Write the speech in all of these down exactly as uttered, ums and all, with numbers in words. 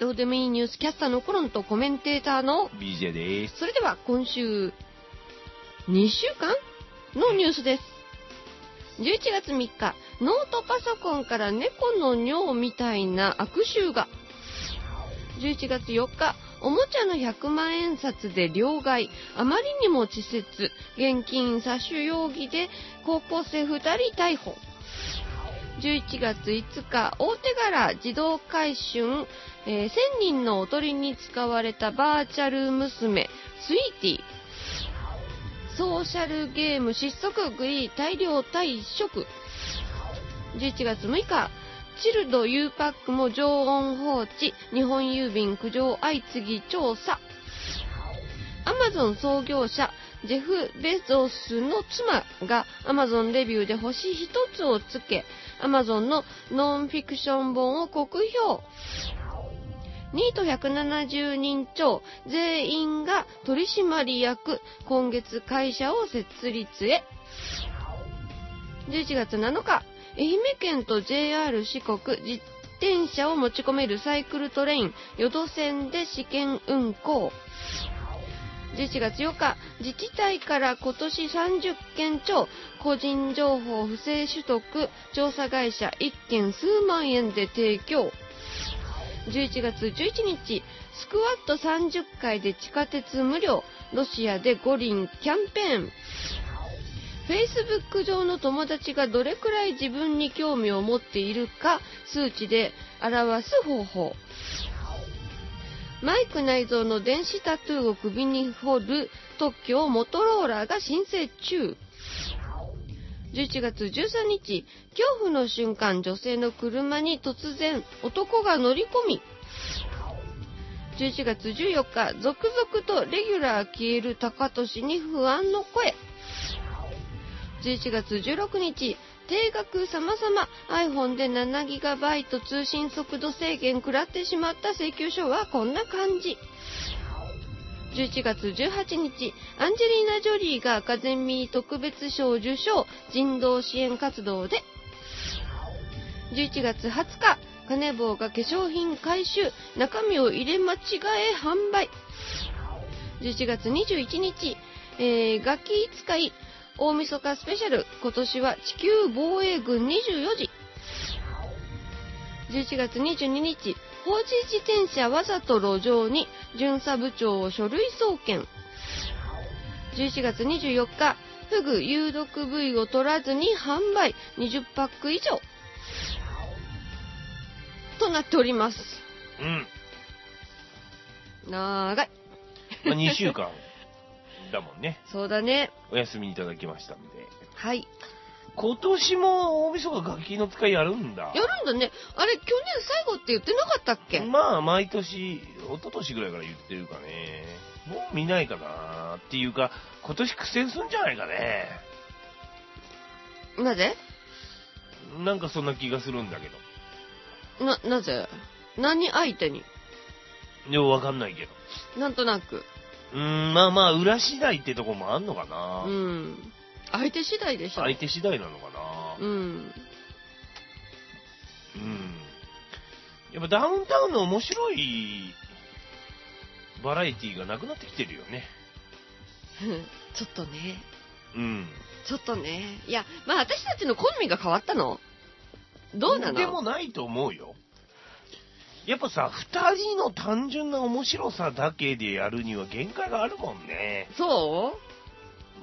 どうでもいいニュースキャスターのコロンとコメンテーターのビージェー です。 それでは今週にしゅうかんのニュースです。じゅういちがつみっか、ノートパソコンから猫の尿みたいな悪臭が。じゅういちがつよっか、おもちゃのひゃくまんえん札で両替、あまりにも稚拙、現金詐取容疑で高校生ふたり逮捕。じゅういちがついつか、大手柄自動回春、えー、せんにんのおとりに使われたバーチャル娘スイーティー。ソーシャルゲーム失速、グリー大量退職。じゅういちがつむいか、チルド U パックも常温放置、日本郵便苦情相次ぎ調査。アマゾン創業者ジェフ・ベゾスの妻がアマゾンレビューで星ひとつをつけ、アマゾンのノンフィクション本を酷評。ニートひゃくななじゅうにん超全員が取締役、今月会社を設立へ。じゅういちがつなのか、愛媛県と ジェイアール 四国、自転車を持ち込めるサイクルトレイン淀線で試験運行。じゅういちがつよっか、自治体から今年さんじゅっけん超、個人情報不正取得、調査会社いっけん数万円で提供。じゅういちがつじゅういちにち、スクワットさんじゅっかいで地下鉄無料、ロシアで五輪キャンペーン。Facebook 上の友達がどれくらい自分に興味を持っているか数値で表す方法。マイク内蔵の電子タトゥーを首に彫る特許をモトローラが申請中。じゅういちがつじゅうさんにち、恐怖の瞬間、女性の車に突然男が乗り込み。じゅういちがつじゅうよっか、続々とレギュラー消える高俊に不安の声。じゅういちがつじゅうろくにち、定額様々 iPhone で ななギガバイト 通信速度制限食らってしまった請求書はこんな感じ。じゅういちがつじゅうはちにち、アンジェリーナ・ジョリーがアカデミー特別賞受賞、人道支援活動で。じゅういちがつはつか、カネボウが化粧品回収、中身を入れ間違え販売。じゅういちがつにじゅういちにち、えー、ガキ使い大晦日スペシャル、今年は地球防衛軍にじゅうよじ。じゅういちがつにじゅうににち、放置自転車わざと路上に、巡査部長を書類送検。じゅういちがつにじゅうよっか、フグ有毒部位を取らずに販売、にじゅっパック以上となっております。 うん。 長い。 まあ、にしゅうかんだもんね。 そうだね。 お休みいただきましたので。 はい。 今年も大晦日ガキの使いやるんだ。 やるんだね。あれ、去年最後って言ってなかったっけ？ まあ、毎年、一昨年ぐらいから言ってるかね。もう見ないかなっていうか、今年苦戦するんじゃないかね。 なぜ？ なんかそんな気がするんだけど。 な、なぜ？何相手に？ でもわかんないけど。 なんとなく。 うーん、まあまあ、裏次第ってとこもあんのかな。 うん。相手次第でしょ。 相手次第なのかな。 うん。 うん。やっぱダウンタウンの面白いバラエティがなくなってきてるよね。 ちょっとね。 うん。 ちょっとね。いや、まあ私たちの好みが変わったの？どうなの？ でもないと思うよ。やっぱさ、二人の単純な面白さだけでやるには限界があるもんね。 そう？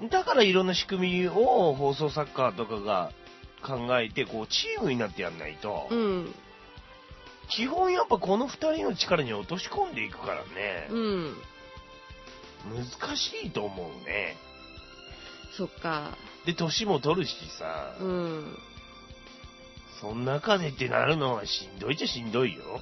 だからいろんな仕組みを放送作家とかが考えて、こうチームになってやんないと、 うん。 基本やっぱこの二人の力に落とし込んでいくからね。 うん。 難しいと思うね。 そっか。 で、年も取るしさ、 うん。 その中でってなるのはしんどいっちゃしんどいよ。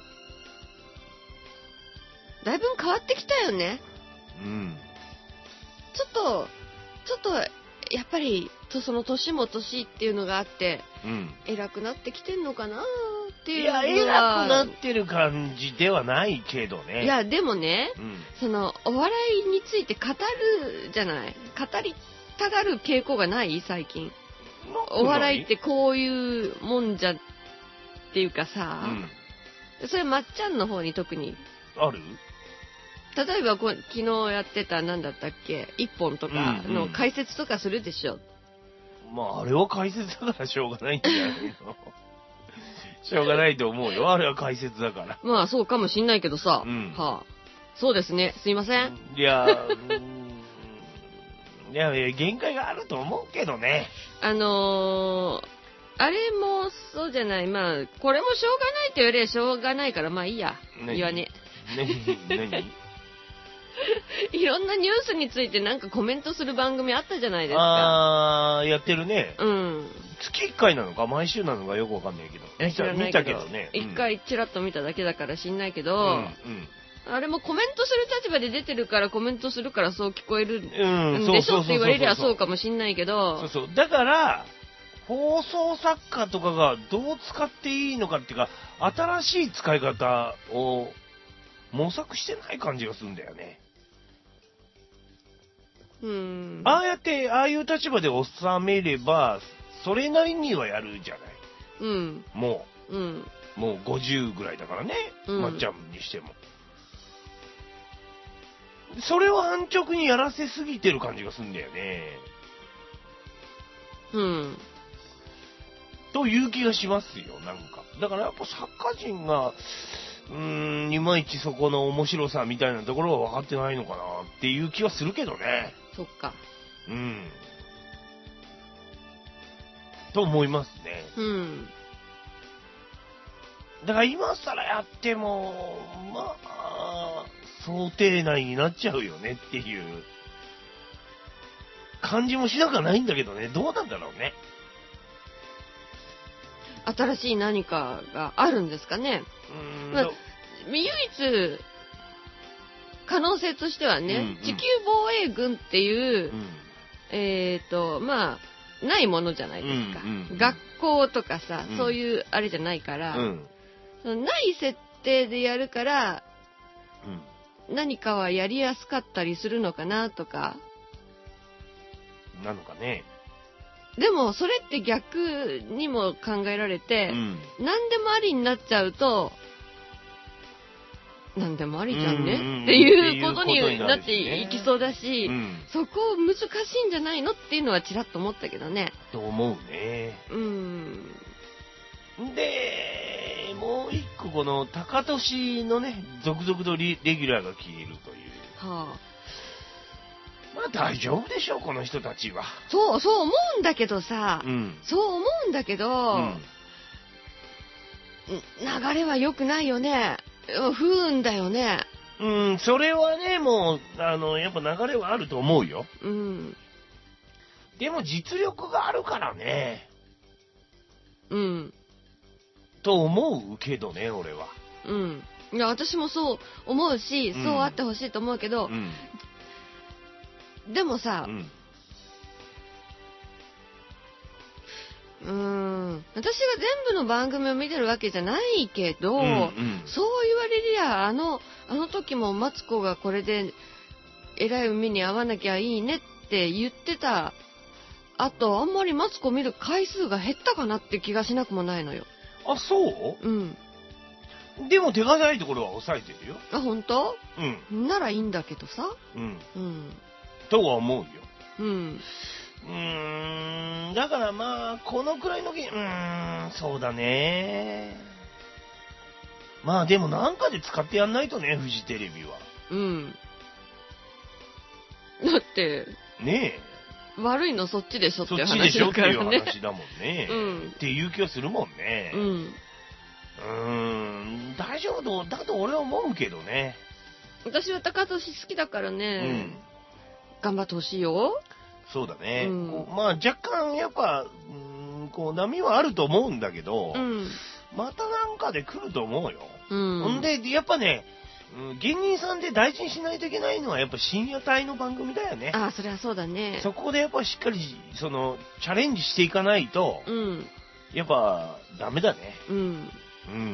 だいぶ変わってきたよね。 うん。 ちょっと、ちょっと、やっぱり、とその年も年っていうのがあって、 うん。 偉くなってきてんのかなっていういや、偉くなってる感じではないけどね。 いや、でもね、 うん、 その、お笑いについて語るじゃない。語りたがる傾向がない最近。お笑いってこういうもんじゃっていうかさ、 それ、まっちゃんの方に特に。 ある？ 例えばこ、昨日やってた、なんだったっけ、一本とかの解説とかするでしょ。うんうん、まあ、あれは解説だからしょうがないんじゃないのしょうがないと思うよ。あれは解説だから。 まあ、そうかもしんないけどさ。うん、はあ。そうですね。すいません。 いや、うーん、いや、いや、限界があると思うけどね。 あのー、あれもそうじゃない。まあ、これもしょうがないと言われりゃしょうがないから、まあいいや。言わね。 何何いろんなニュースについてなんかコメントする番組あったじゃないですか。 あー、やってるね。 うん。 月いっかいなのか毎週なのかよくわかんないけど。 知らないけど見たけどね。 いっかいチラッと見ただけだから知んないけど、 うんうん、 あれもコメントする立場で出てるからコメントするからそう聞こえるんでしょって言われりゃそうかもしんないけど。 そうそう。だから、放送作家とかがどう使っていいのかっていうか、新しい使い方を模索してない感じがするんだよね。 うん。 ああやって、ああいう立場で収めれば、それなりにはやるじゃない。 うん。 もう。うん。 もうごじゅうぐらいだからね。 うん、 まっちゃんにしても。それを安直にやらせすぎてる感じがするんだよね。 うん。 という気がしますよ、なんか。だからやっぱ作家陣が、うーん、いまいちそこの面白さみたいなところは分かってないのかなっていう気はするけどね。 そっか。 うん。と思いますね。 うん。 だから今更やっても、まあ、想定内になっちゃうよねっていう感じもしなくはないんだけどね。どうなんだろうね。 新しい何かがあるんですかね。 うーん、 まあ、唯一可能性としてはね、うんうん、地球防衛軍っていう、うん、えっと、まあ、ないものじゃないですか。うんうんうん、学校とかさ、うん、そういうあれじゃないから、うん、そのない設定でやるから、うん、何かはやりやすかったりするのかなとか。 なのかね。 でも、それって逆にも考えられて、うん、何でもありになっちゃうと、何でもありじゃんね、うんうん、っていうことになっていきそうだし、うん、そこ難しいんじゃないのっていうのはちらっと思ったけどね。 と思うね。 うん。 で、もう一個この高俊のね、続々とレギュラーが消えるという。 はあ。 まあ大丈夫でしょう、この人たちは。 そう、そう思うんだけどさ、うん、そう思うんだけど、うん、流れは良くないよね。不運だよね。 うん、それはね、もう、あの、やっぱ流れはあると思うよ。 うん。 でも実力があるからね。 うん。 と思うけどね、俺は。 うん。いや、私もそう思うし、うん、そうあってほしいと思うけど、うんでもさ、うん、うーん、私が全部の番組を見てるわけじゃないけど、うんうん、そう言われりゃ、あの、あの時もマツコがこれで、えらい海に遭わなきゃいいねって言ってた、あと、あんまりマツコ見る回数が減ったかなって気がしなくもないのよ。 あ、そううん。 でも手がないところは抑えてるよ。 あ、本当？ うん。 ならいいんだけどさ。 うん。 うん。 とは思うよ。 うん。 うーん、だからまあ、このくらいのゲーム、うーん、そうだね。まあでもなんかで使ってやんないとね、フジテレビは。 うん。だって、 ねえ。悪いのそっちでしょっていう話だからね。そっちでしょっていう話だもんね。 うん。 っていう気がするもんね。 うん。 うーん、大丈夫だと俺は思うけどね。 私は高俊好きだからね。うん。頑張ってほしいよ。 そうだね。うん、まあ若干やっぱ、うん、こう波はあると思うんだけど、 うん、 またなんかで来ると思うよ。 うん。 ほんで、やっぱね、芸人さんで大事にしないといけないのはやっぱ深夜帯の番組だよね。 ああ、それはそうだね。 そこでやっぱしっかり、その、チャレンジしていかないと、 うん、 やっぱダメだね。 うん。 うん。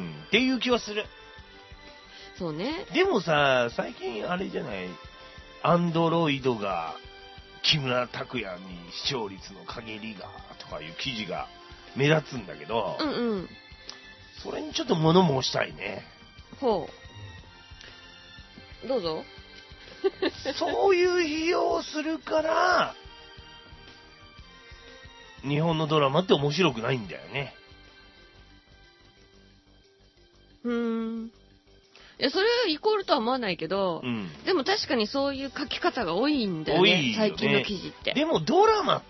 っていう気はする。 そうね。 でもさ、最近あれじゃない、アンドロイドが木村拓哉に視聴率の陰りがとかいう記事が目立つんだけど、 うんうん、 それにちょっと物申したいね。 ほう。どうぞ。 そういう費用をするから、日本のドラマって面白くないんだよね。 うーん。いや、それはイコールとは思わないけど、 うん。 でも確かにそういう書き方が多いんだよね。 多いよね最近の記事って。 でもドラマって、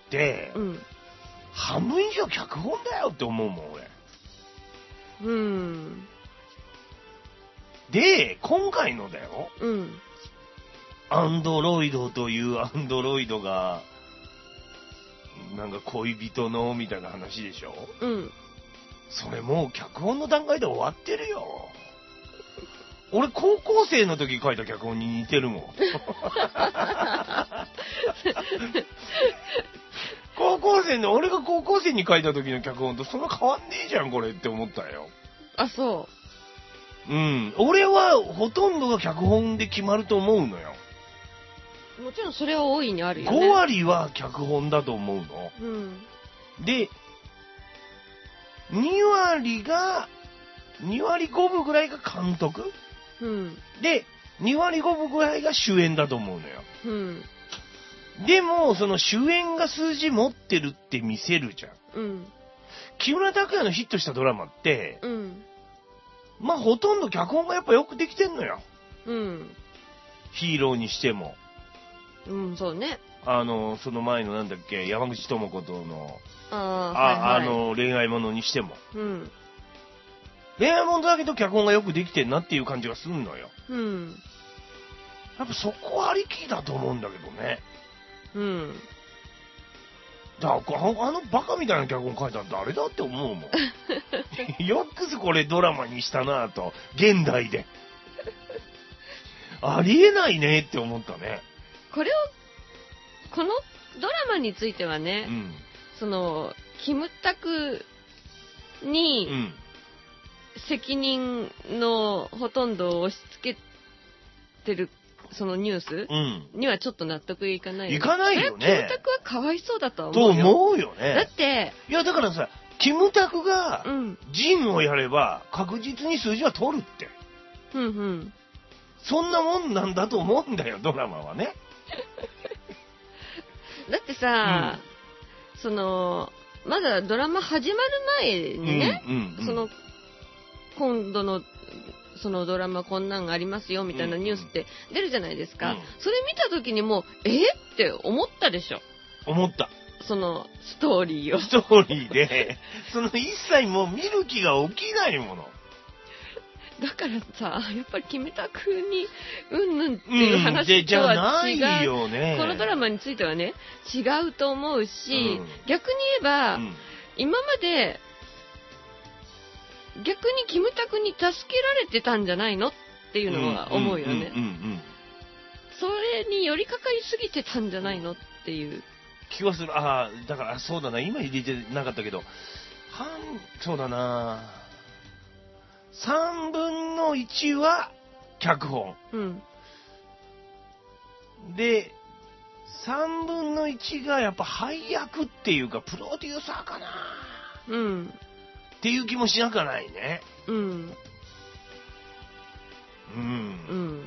うん。 半分以上脚本だよって思うもん、俺。 うん。 で、今回のだよ。 うん。 アンドロイドというアンドロイドが、なんか恋人のみたいな話でしょ？ うん。 それもう脚本の段階で終わってるよ。俺高校生の時書いた脚本に似てるもん。高校生の、俺が高校生に書いた時の脚本とそんな変わんねえじゃんこれって思ったよ。 あ、そう。 うん。俺はほとんどが脚本で決まると思うのよ。 もちろんそれは大いにあるよね。 ご割は脚本だと思うの。 うん。 で、に割が、に割ごぶぐらいが監督、 うん、 で、に割ごぶぐらいが主演だと思うのよ。 うん、 でも、その主演が数字持ってるって見せるじゃん。 うん、 木村拓哉のヒットしたドラマって、 うん、 まあほとんど脚本がやっぱよくできてんのよ。 うん、 ヒーローにしても。 うん、そうね。 あの、その前のなんだっけ、山口智子との、 ああ、 はいはい、 あの、恋愛ものにしても。 うん。 恋愛ものだけど脚本がよくできてんなっていう感じがすんのよ。 うん。 やっぱそこありきだと思うんだけどね。 うん。 だからあのバカみたいな脚本書いたの誰だって思うもん。よくぞこれドラマにしたなぁと、現代で。ありえないねって思ったね。 これを、このドラマについてはね、 うん、 その、キムタクに、 うん責任のほとんどを押し付けてるそのニュース、うん、にはちょっと納得いかないよね。 いかないよね。 キムタクはかわいそうだとは思うよ。 と思うよね。 だって、 いやだからさ、キムタクがジンをやれば確実に数字は取るって。 うんうん。 そんなもんなんだと思うんだよ、ドラマはね。 だってさ、うん、その、まだドラマ始まる前にね、うんうんうん、その、今度のそのドラマこんなんありますよみたいなニュースって出るじゃないですか、うん、それ見た時にもうえー、って思ったでしょ。 思った。 そのストーリーをストーリーでその一切もう見る気が起きないものだからさ、やっぱりキムタクにうんぬんっていう話とは違う、うん、 ないよね。 このドラマについてはね違うと思うし、うん、逆に言えば、うん、今まで逆にキムタクに助けられてたんじゃないのっていうのは思うよね。それに寄りかかりすぎてたんじゃないのっていう気はする。ああ、だからそうだな、今入れてなかったけど、半、そうだな、さんぶんのいちは脚本。うん、で、さんぶんのいちがやっぱ配役っていうかプロデューサーかな。うん。っていう気もしなくはないね。うん。うん。うん。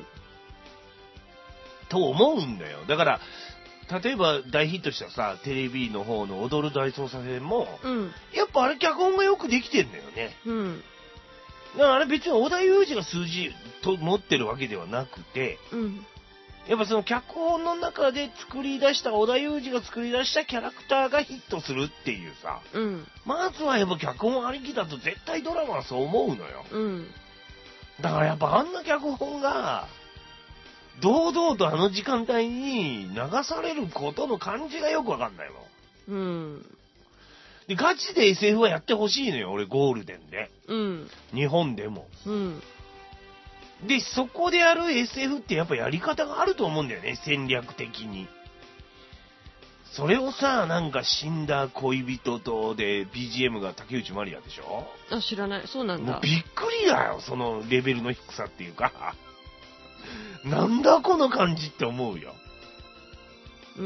と思うんだよ。だから、例えば大ヒットしたさ、テレビの方の踊る大捜査線も、うん、やっぱあれ脚本がよくできてんだよね。うん。だからあれ別に織田裕二が数字と持ってるわけではなくて、うん。やっぱその脚本の中で作り出した織田裕二が作り出したキャラクターがヒットするっていうさ、うん、まずはやっぱ脚本ありきだと絶対ドラマはそう思うのよ、うん、だからやっぱあんな脚本が堂々とあの時間帯に流されることの感じがよくわかんないもん、うん、でガチで エスエフ はやってほしいのよ俺ゴールデンで、うん、日本でも、うんで、そこでやる エスエフ ってやっぱやり方があると思うんだよね、戦略的に。それをさ、なんか死んだ恋人とで ビージーエム が竹内まりやでしょ？ あ、知らない。そうなんだ。 もうびっくりだよ、そのレベルの低さっていうか。なんだこの感じって思うよ。 うん。うん。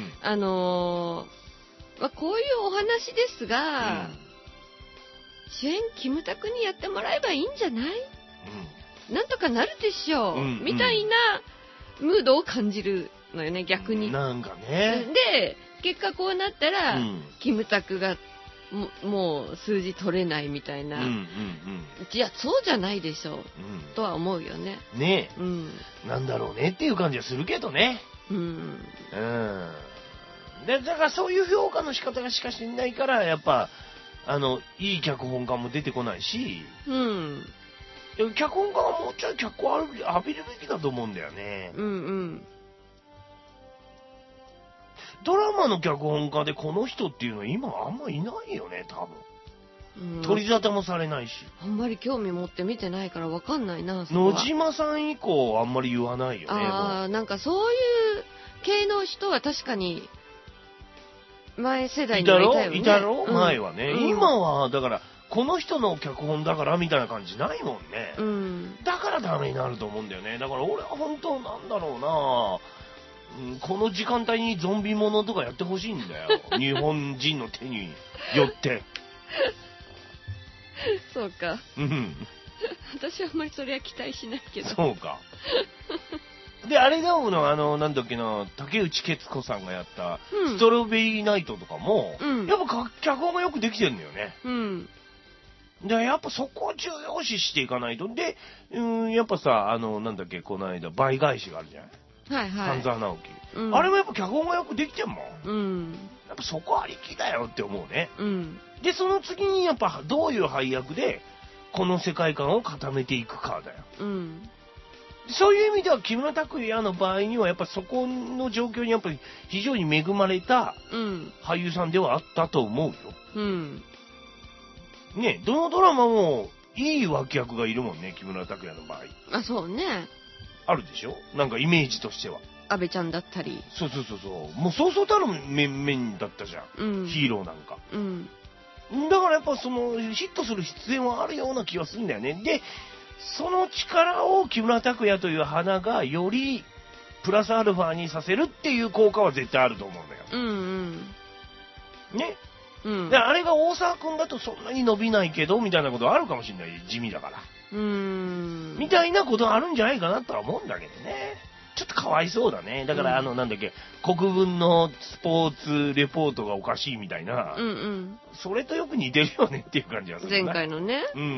あのー、まあ、こういうお話ですが、うん、主演キムタクにやってもらえばいいんじゃない？ なんとかなるでしょう、 うんみたいなムードを感じるのよね、逆に。 なんかね。 で、結果こうなったら、 うん、 キムタクがももう数字取れないみたいな。 うんうんうん。 いや、そうじゃないでしょう、 うん、 とは思うよね。 ねえ、 うん。 なんだろうねっていう感じはするけどね。 うん。 うん。で、だからそういう評価の仕方がしかしないから、やっぱ、あの、いい脚本家も出てこないし、 うん。 脚本家はもうちょい脚光浴びるべきだと思うんだよね。 うんうん。 ドラマの脚本家でこの人っていうのは今あんまいないよね、多分。うん、取り沙汰もされないし。 あんまり興味持って見てないからわかんないな、そこは。 野島さん以降あんまり言わないよね。 ああ、なんかそういう系の人は確かに、前世代にはいたよね。 いたろいたろ、うん、前はね、 うん。 今は、だから、この人の脚本だからみたいな感じないもんね。 うん。 だからダメになると思うんだよね。だから俺は本当なんだろうな、うん、この時間帯にゾンビものとかやってほしいんだよ。日本人の手によって。 そうか。 うん。 私はあんまりそれは期待しないけど。 そうか。で、あれだもの、あの、なんだっけな、竹内結子さんがやった、ストロベリーナイトとかも、うん、やっぱ脚本がよくできてるんだよね。 うん。 で、やっぱそこを重要視していかないと。で、うん、やっぱさ、あの、なんだっけ、この間、倍返しがあるじゃん。 はいはい。 半沢直樹、うん。あれもやっぱ脚本がよくできてるもん。 うん。 やっぱそこありきだよって思うね。 うん。 で、その次にやっぱどういう配役で、この世界観を固めていくかだよ。 うん。 そういう意味では木村拓哉の場合にはやっぱそこの状況にやっぱり非常に恵まれた俳優さんではあったと思うよ。 うん。 ね、どのドラマもいい脇役がいるもんね、木村拓哉の場合。 あ、そうね。 あるでしょ？なんかイメージとしては。 安倍ちゃんだったり。 そうそうそうそう。もうそうそうたる面々だったじゃん。うん、ヒーローなんか。 うん。 だからやっぱそのヒットする必然はあるような気がするんだよね。で、その力を木村拓哉という花がよりプラスアルファにさせるっていう効果は絶対あると思うんだよ。 うんうん。 ね。 うん。 で、あれが大沢くんだとそんなに伸びないけどみたいなことあるかもしれない。地味だから。 うーん。 みたいなことあるんじゃないかなとは思うんだけどね。ちょっとかわいそうだね。だから、うん、あの、なんだっけ、国分のスポーツレポートがおかしいみたいな、 うんうん、 それとよく似てるよねっていう感じがする。 前回のね。 うん。うん、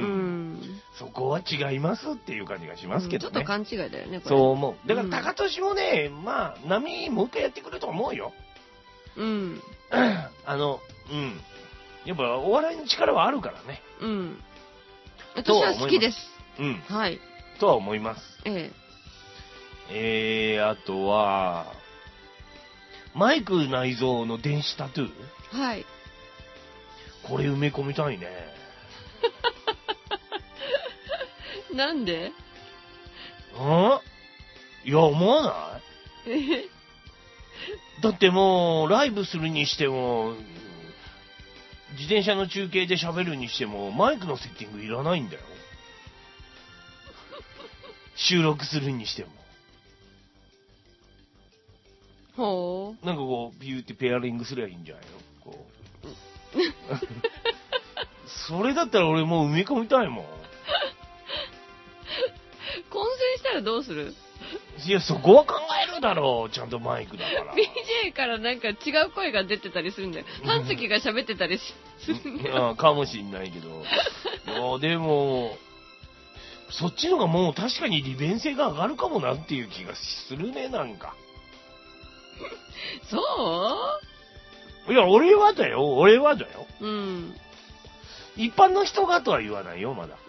そこは違いますっていう感じがしますけどね。 うん、ちょっと勘違いだよね、これ。 そう思う。だから、高俊もね、うん、まあ、波もう一回やってくると思うよ。 うん。 あの、うん。やっぱ、お笑いの力はあるからね。 うん。私は好きです。 うん。 はい。 とは思います。 ええ。 えー、あとは、マイク内蔵の電子タトゥー？ はい。 これ埋め込みたいね。 なんで？ ん？いや、思わない？ えだってもう、ライブするにしても、自転車の中継で喋るにしても、マイクのセッティングいらないんだよ。収録するにしても。 ほう。 なんかこう、ビューってペアリングすりゃいいんじゃないの？こう。それだったら俺もう埋め込みたいもん。 混戦したらどうする？ いや、そこは考えるだろう。ちゃんとマイクだから。 ビージェー からなんか違う声が出てたりするんだよ。半月が喋ってたりするんだよ。 かもしんないけど。いや、でも、そっちのがもう確かに利便性が上がるかもなっていう気がするね、なんか。 そう？ いや、俺はだよ、俺はだよ。 うん。 一般の人がとは言わないよ、まだ。 うん。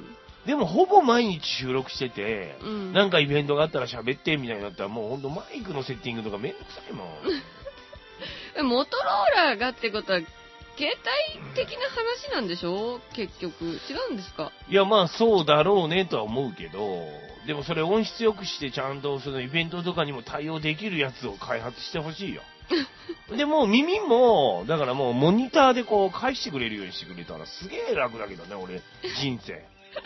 でも、ほぼ毎日収録してて、 うん、 なんかイベントがあったら喋ってみたいになったら、もうほんとマイクのセッティングとかめんどくさいもん。モトローラーがってことは、携帯的な話なんでしょ？結局。違うんですか？ いや、まあ、そうだろうねとは思うけど、でもそれ音質良くしてちゃんとそのイベントとかにも対応できるやつを開発してほしいよ。で、もう耳も、だからもうモニターでこう返してくれるようにしてくれたらすげえ楽だけどね、俺、人生。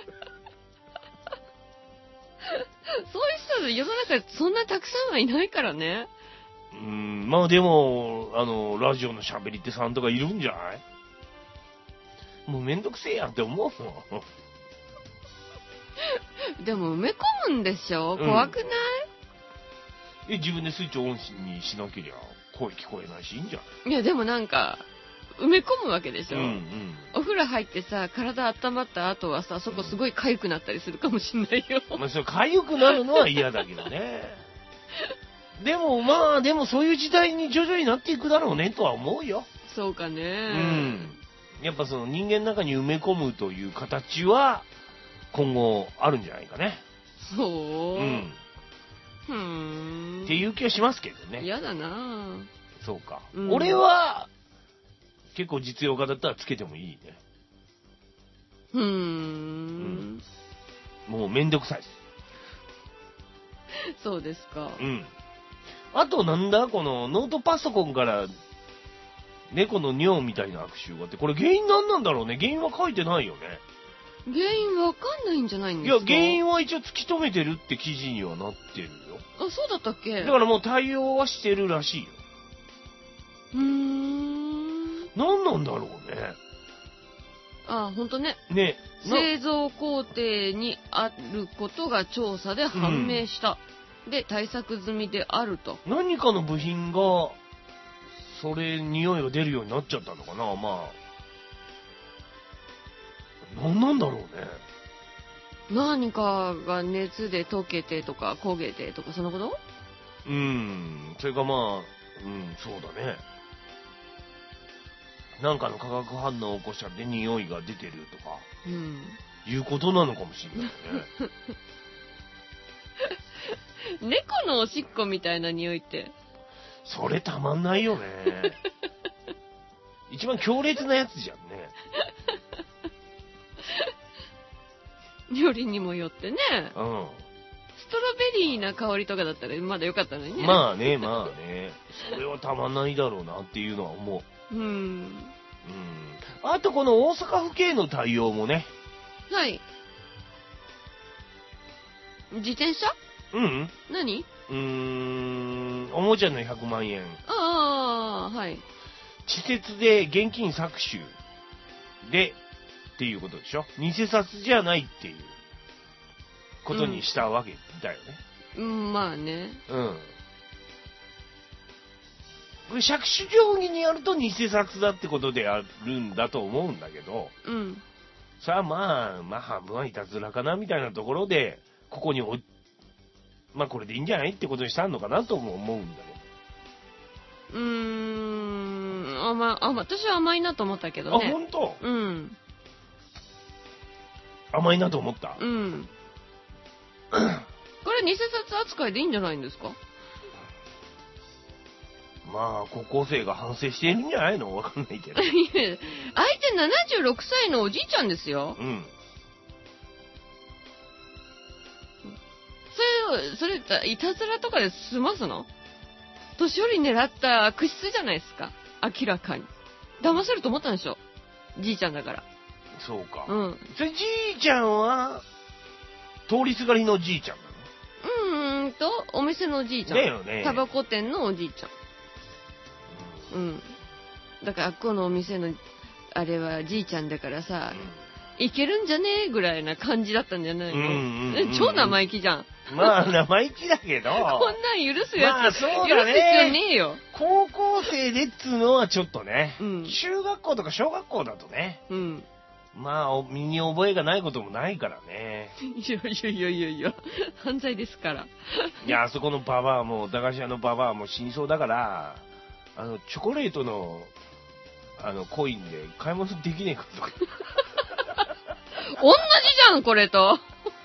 そういう人世の中そんなたくさんはいないからね。 うーん、まあでも、あの、ラジオの喋り手さんとかいるんじゃない？もうめんどくせえやんって思うもん。 でも埋め込むんでしょ、怖くない？ え、自分でスイッチオンにしなけりゃ声聞こえないしいいんじゃない？ いやでもなんか埋め込むわけでしょ、 うんうん、 お風呂入ってさ、体温まった後はさ、そこすごい痒くなったりするかもしんないよ。 まあ、それ痒くなるのは嫌だけどね。でもまあ、でもそういう時代に徐々になっていくだろうねとは思うよ。 そうかね。 うん。やっぱその人間の中に埋め込むという形は今後あるんじゃないかね。 そう。 うん。 ふーん。 っていう気はしますけどね。 嫌だなぁ。 そうか。 うん、 俺は結構実用化だったらつけてもいいね。 うーん。うん、 もうめんどくさいです。 そうですか。 うん。あとなんだこのノートパソコンから猫の尿みたいな悪臭があって、これ原因何なんだろうね。原因は書いてないよね。 原因わかんないんじゃないんですか？ いや、原因は一応突き止めてるって記事にはなってるよ。 あ、そうだったっけ？ だからもう対応はしてるらしいよ。 うーん。 何なんだろうね。 あ、ほんとね。 ね。 製造工程にあることが調査で判明した。うん、で、対策済みであると。 何かの部品が、それ、匂いが出るようになっちゃったのかな。まあ。何なんだろうね。 何かが熱で溶けてとか焦げてとかそんなこと？ うん。それかまあ、うん、そうだね。なんかの化学反応を起こしちゃって匂いが出てるとか、うん、いうことなのかもしれないね。 猫のおしっこみたいな匂いって。 それたまんないよね。一番強烈なやつじゃんね。 料理にもよってね。うん。ストロベリーな香りとかだったらまだよかったのにね。 まあね、まあね。それはたまんないだろうなっていうのは思う。うん。うん。あとこの大阪府警の対応もね。 はい。自転車？ うん。 何？ うーん、おもちゃのひゃくまんえん。 ああ、はい。 稚拙で現金搾取でっていうことでしょ？偽札じゃないっていうことにしたわけだよね。 うん、うん、まあね。 うん。これ杓子定規にやると偽札だってことであるんだと思うんだけど、うん。さあまあ、まあ半分はいたずらかなみたいなところで、ここにお、まあこれでいいんじゃないってことにしたのかなとも思うんだけど。 うーん、あまあ、私は甘いなと思ったけどね。 あ、本当？ うん。 甘いなと思った？ うん。これ偽札扱いでいいんじゃないんですか？ まあ、高校生が反省しているんじゃないの？わかんないけど。 相手ななじゅうろくさいのおじいちゃんですよ。うん。それ、それ、いたずらとかで済ますの？年寄り狙った悪質じゃないですか。明らかに。騙せると思ったんでしょ。じいちゃんだから。 そうか。 うん。 それじいちゃんは、通りすがりのじいちゃんなの？うーんと、お店のおじいちゃん。 だよね。 タバコ店のおじいちゃん。うん。だから、このお店の、あれはじいちゃんだからさ、うん、いけるんじゃねえぐらいな感じだったんじゃないの？うんうんうんうん、超生意気じゃん。 まあ、生意気だけど。こんなん許すやつ、まあ、そうだね、許す必要ねえよ。 高校生でっつうのはちょっとね、うん、中学校とか小学校だとね、うん、まあ、身に覚えがないこともないからね。 いやいやいやいやいや、犯罪ですから。 いや、あそこのババアも、駄菓子屋のババアも死にそうだから、あの、チョコレートの、あの、コインで買い物できねえかとか。 同じじゃん、これと。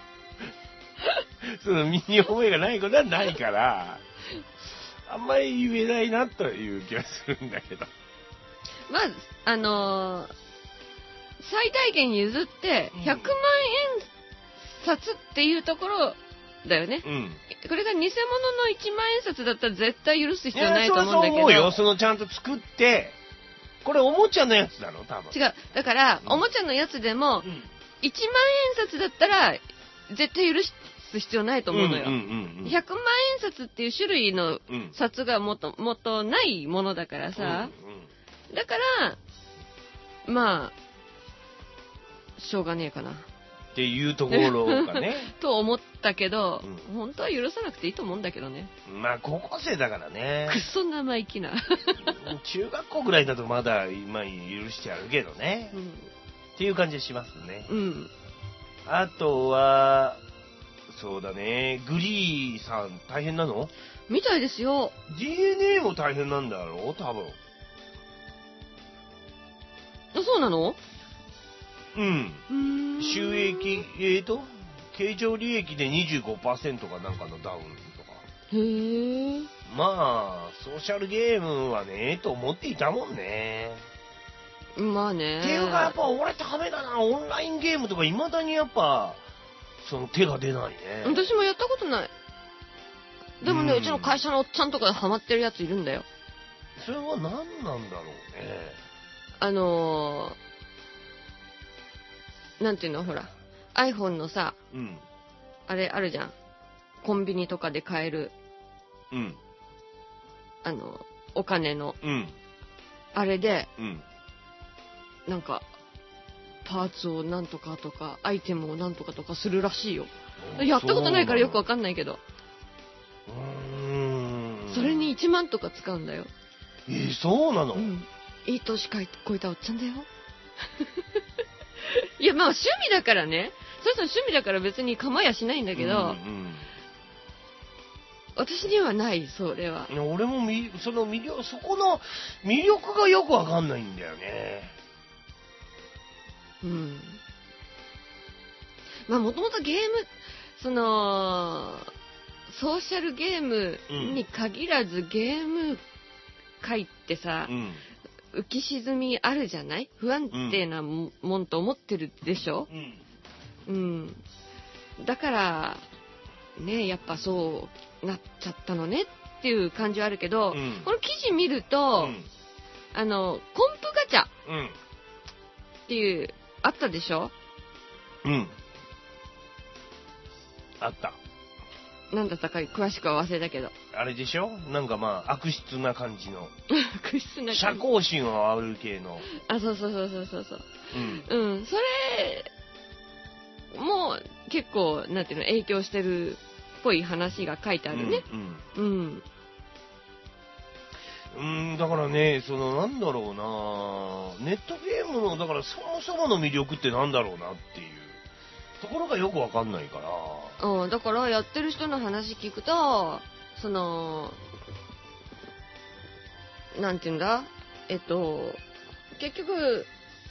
その身に覚えがないことはないから、あんまり言えないなという気がするんだけど。 まあ、あのー、最大限譲って、ひゃくまんえん札っていうところだよね。うん。これが偽物のいちまんえん札だったら絶対許す必要ないと思うんだけど。 そう思うよ。そのちゃんと作って、これおもちゃのやつだろ、多分。 違う。だから、うん、おもちゃのやつでも、うん、いちまんえん札だったら、絶対許す必要ないと思うのよ。ひゃくまんえん札っていう種類の札がもともとないものだからさ。うんうん、だから、まあ、しょうがねえかな。 っていうところがね。 と思ったけど、 うん、 本当は許さなくていいと思うんだけどね。 まあ高校生だからね。 くっそ生意気な。 中学校ぐらいだとまだ今許してやるけどね、うん、っていう感じしますね。 うん。 あとはそうだね、グリーさん大変なの？ みたいですよ。 ディーエヌエー も大変なんだろう多分。 あ、そうなの？ うん。うーん、収益、えーと、経常利益で にじゅうごパーセント かなんかのダウンとか。 へー。 まあ、ソーシャルゲームはね、と思っていたもんね。 まあね。 っていうか、やっぱ俺ダメだな、オンラインゲームとか未だにやっぱ、その手が出ないね。 私もやったことない。でもね、う, うちの会社のおっちゃんとかでハマってるやついるんだよ。 それは何なんだろうね。 あのー、なんていうの、ほら、iPhone のさ、うん、あれあるじゃん。コンビニとかで買える、うん、あの、お金の、うん、あれで、うん、なんか、パーツをなんとかとか、アイテムをなんとかとかするらしいよ。やったことないからよくわかんないけど。うーん、それにいちまんとか使うんだよ。 えー、そうなの？うん。 いい年こいたおっちゃんだよ。いや、まあ趣味だからね。そうそう、趣味だから別に構やしないんだけど、うんうん、私にはない、それは。 俺もみその魅力、そこの魅力がよくわかんないんだよね。 うん。まあもともとゲーム、その、ソーシャルゲームに限らず、うん、ゲーム界ってさ、うん、浮き沈みあるじゃない？不安定なもんと思ってるでしょ？うん。うん。だから、ね、やっぱそうなっちゃったのねっていう感じはあるけど、うん、この記事見ると、うん、あの、コンプガチャっていう、あったでしょ？ うん。あった。 なんだったか詳しくは忘れたけど。 あれでしょ？なんかまあ、悪質な感じの。 悪質な感じ。 社交心を煽る系の。 あ、そうそうそうそうそう。うん。うん。それ、も結構、なんていうの、影響してるっぽい話が書いてあるね。うん。うん。 うん、だからね、その、なんだろうな、ネットゲームの、だからそもそもの魅力ってなんだろうなっていうところがよくわかんないから。 うん、だからやってる人の話聞くと、その、なんていうんだ、えっと、結局、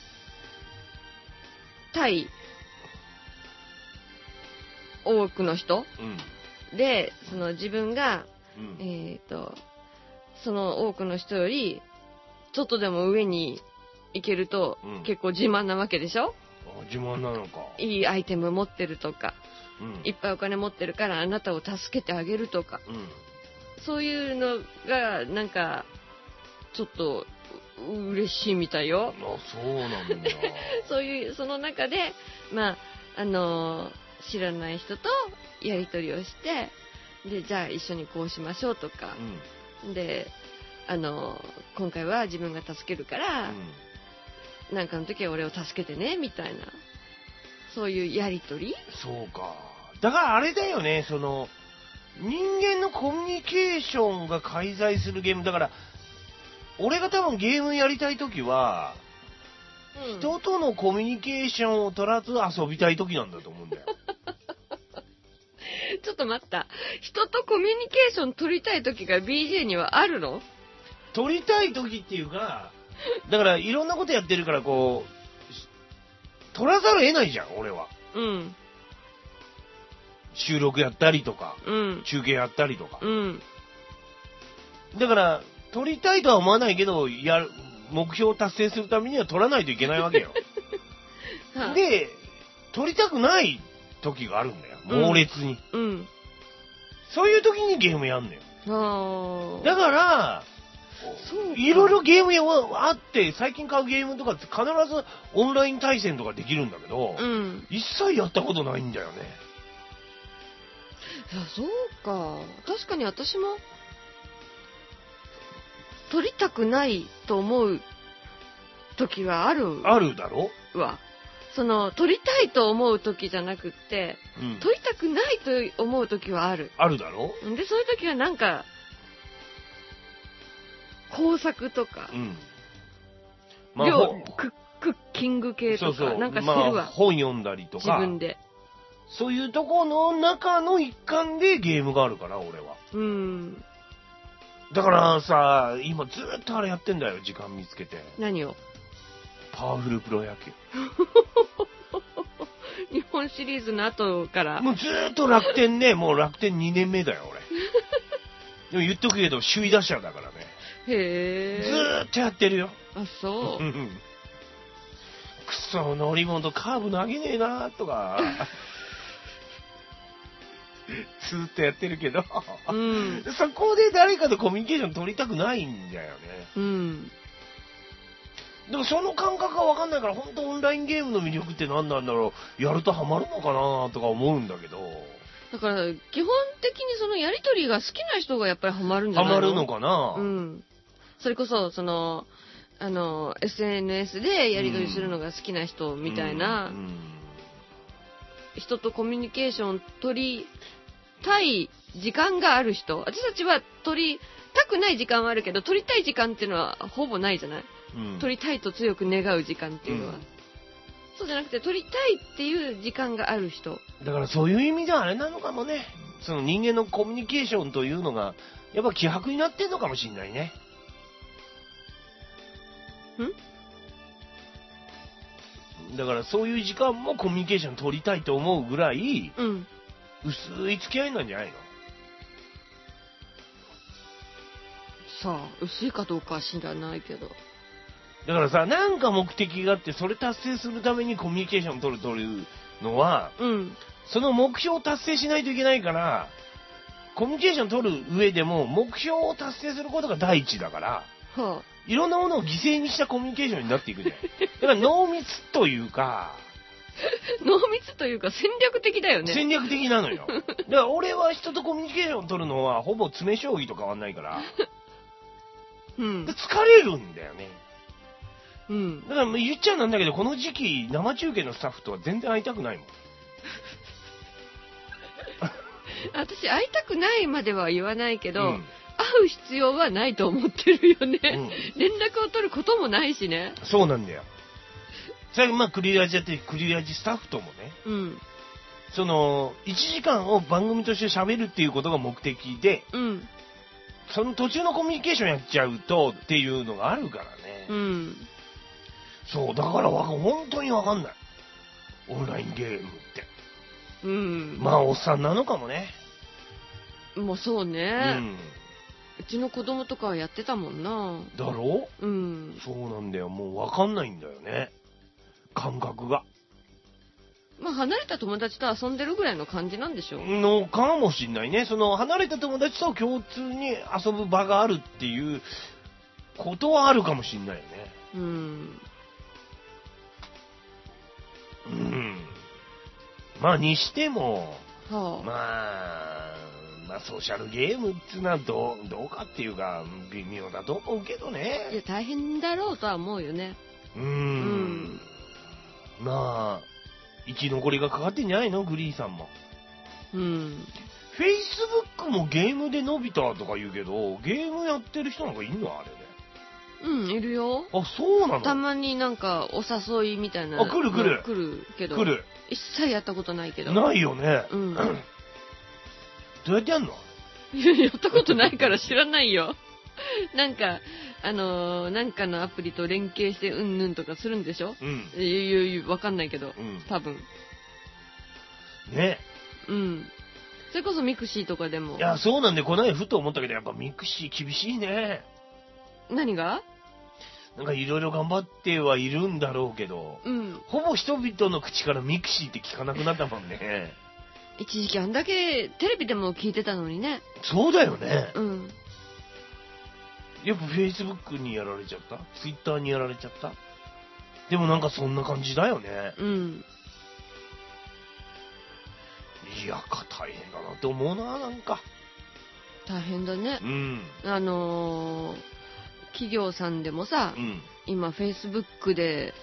対多くの人、うん、で、その自分が、うん、えっと、その多くの人よりちょっとでも上に行けると、うん、結構自慢なわけでしょ？ あ、自慢なのか。 いいアイテム持ってるとか、うん、いっぱいお金持ってるからあなたを助けてあげるとか、うん、そういうのがなんかちょっと嬉しいみたいよ。 あ、そうなんだ。 そういうその中で、まああのー、知らない人とやり取りをして、でじゃあ一緒にこうしましょうとか。うん、で、あの、今回は自分が助けるから、うん、なんかの時は俺を助けてね、みたいな、そういうやりとり？ そうか。だからあれだよね、その、人間のコミュニケーションが介在するゲーム。だから、俺が多分ゲームやりたい時は、うん、人とのコミュニケーションを取らず遊びたい時なんだと思うんだよ。 ちょっと待った。人とコミュニケーション取りたい時が ビージェー にはあるの？ 取りたい時っていうか、だからいろんなことやってるからこう、取らざるを得ないじゃん、俺は。うん。収録やったりとか、うん、中継やったりとか。うん。だから、取りたいとは思わないけど、やる、目標を達成するためには取らないといけないわけよ。はあ、で、取りたくない時があるんだよ。猛烈に、うんうん、そういう時にゲームやんのよ。だからいろいろゲームやあって最近買うゲームとかって必ずオンライン対戦とかできるんだけど、うん、一切やったことないんだよね。 いや、そうか。確かに私も取りたくないと思う時はあるあるだろわ。 その、撮りたいと思う時じゃなくって、 うん。 撮りたくないと思う時はある。 あるだろ？ で、そういう時はなんか、工作とか、 うん。 まあ、ほククッキング系とか、 そうそう、 なんかしてるわ、 まあ、本読んだりとか。 自分で。 そういうとこの中の一環でゲームがあるから、俺は。 うん。 だからさ、今ずーっとあれやってんだよ、時間見つけて。 何を？ パワフルプロ野球。 日本シリーズの後から。 もうずーっと楽天ね、もう楽天にねんめだよ、俺。でも言っとくけど、首位打者だからね。 へずーっとやってるよ。 あ、そう。 くそ、乗り物カーブ投げねえなとか。ずーっとやってるけど、うん、そこで誰かとコミュニケーション取りたくないんだよね。 うん。 でもその感覚がわかんないから、本当オンラインゲームの魅力って何なんだろう、やるとハマるのかなとか思うんだけど。 だから、基本的にそのやりとりが好きな人がやっぱりハマるんじゃないの？ ハマるのかな？ うん。それこそ、その、あの、エスエヌエス でやりとりするのが好きな人みたいな、うんうんうん、人とコミュニケーション取りたい時間がある人。私たちは取りたくない時間はあるけど、取りたい時間っていうのはほぼないじゃない、うん、取りたいと強く願う時間っていうのは、うん、そうじゃなくて取りたいっていう時間がある人。 だからそういう意味ではあれなのかもね。その人間のコミュニケーションというのがやっぱ希薄になってんのかもしれないね。んだからそういう時間もコミュニケーション取りたいと思うぐらい、うん、薄い付き合いなんじゃないの？ さあ、薄いかどうかは知らないけど。 だからさ、なんか目的があって、それ達成するためにコミュニケーションを取るというのは、うん、その目標を達成しないといけないから、コミュニケーションを取る上でも、目標を達成することが第一だから、はあ、いろんなものを犠牲にしたコミュニケーションになっていくじゃん。だから濃密というか、 濃密というか戦略的だよね。 戦略的なのよ。だから俺は人とコミュニケーションを取るのはほぼ詰将棋と変わんないから、うん、疲れるんだよね。うん。だから言っちゃなんだけど、この時期生中継のスタッフとは全然会いたくないもん。 私会いたくないまでは言わないけど、うん、会う必要はないと思ってるよね。うん、連絡を取ることもないしね。 そうなんだよ。それまあクリラジやってクリラジスタッフともね、うん、そのいちじかんを番組として喋るっていうことが目的で、うん、その途中のコミュニケーションやっちゃうとっていうのがあるからね。うん、そうだから本当にわかんない。オンラインゲームって。うん、まあおっさんなのかもね。 もうそうね。うん、うちの子供とかはやってたもんな。 だろう？うん。そうなんだよ。もうわかんないんだよね。感覚が。 まあ離れた友達と遊んでるぐらいの感じなんでしょう。 のかもしんないね。その離れた友達と共通に遊ぶ場があるっていうことはあるかもしんないよね。うん。うん。まあにしても、はあ、まあ、まあソーシャルゲームっていうのはどう、どうかっていうか微妙だと思うけどね。 いや大変だろうとは思うよね。うーん。うんまあ、生き残りがかかってんじゃないのグリーさんも。うん。フェイスブックもゲームで伸びたとか言うけど、ゲームやってる人なんかいんのあれで。 うん、いるよ。 あ、そうなの？ たまになんかお誘いみたいな。 あ、来る来る。 来るけど。 来る。 一切やったことないけど。 ないよね。うん。どうやってやんの？ いや、やったことないから知らないよ。なんか、あのー、なんかのアプリと連携してうんぬんとかするんでしょ？うん。いやいや、わかんないけど、うん、多分。 ね。 うん。それこそミクシーとかでも。 いや、そうなんで、この間ふと思ったけど、やっぱミクシー厳しいね。 何が？ なんかいろいろ頑張ってはいるんだろうけど、うん。ほぼ人々の口からミクシーって聞かなくなったもんね。 一時期あんだけテレビでも聞いてたのにね。 そうだよね。 うん。 やっぱ Facebook にやられちゃった？ Twitter にやられちゃった？でもなんかそんな感じだよね。うん。いや、大変だなって思うな、なんか。 大変だね。うん。あのー、企業さんでもさ、うん、今 Facebook で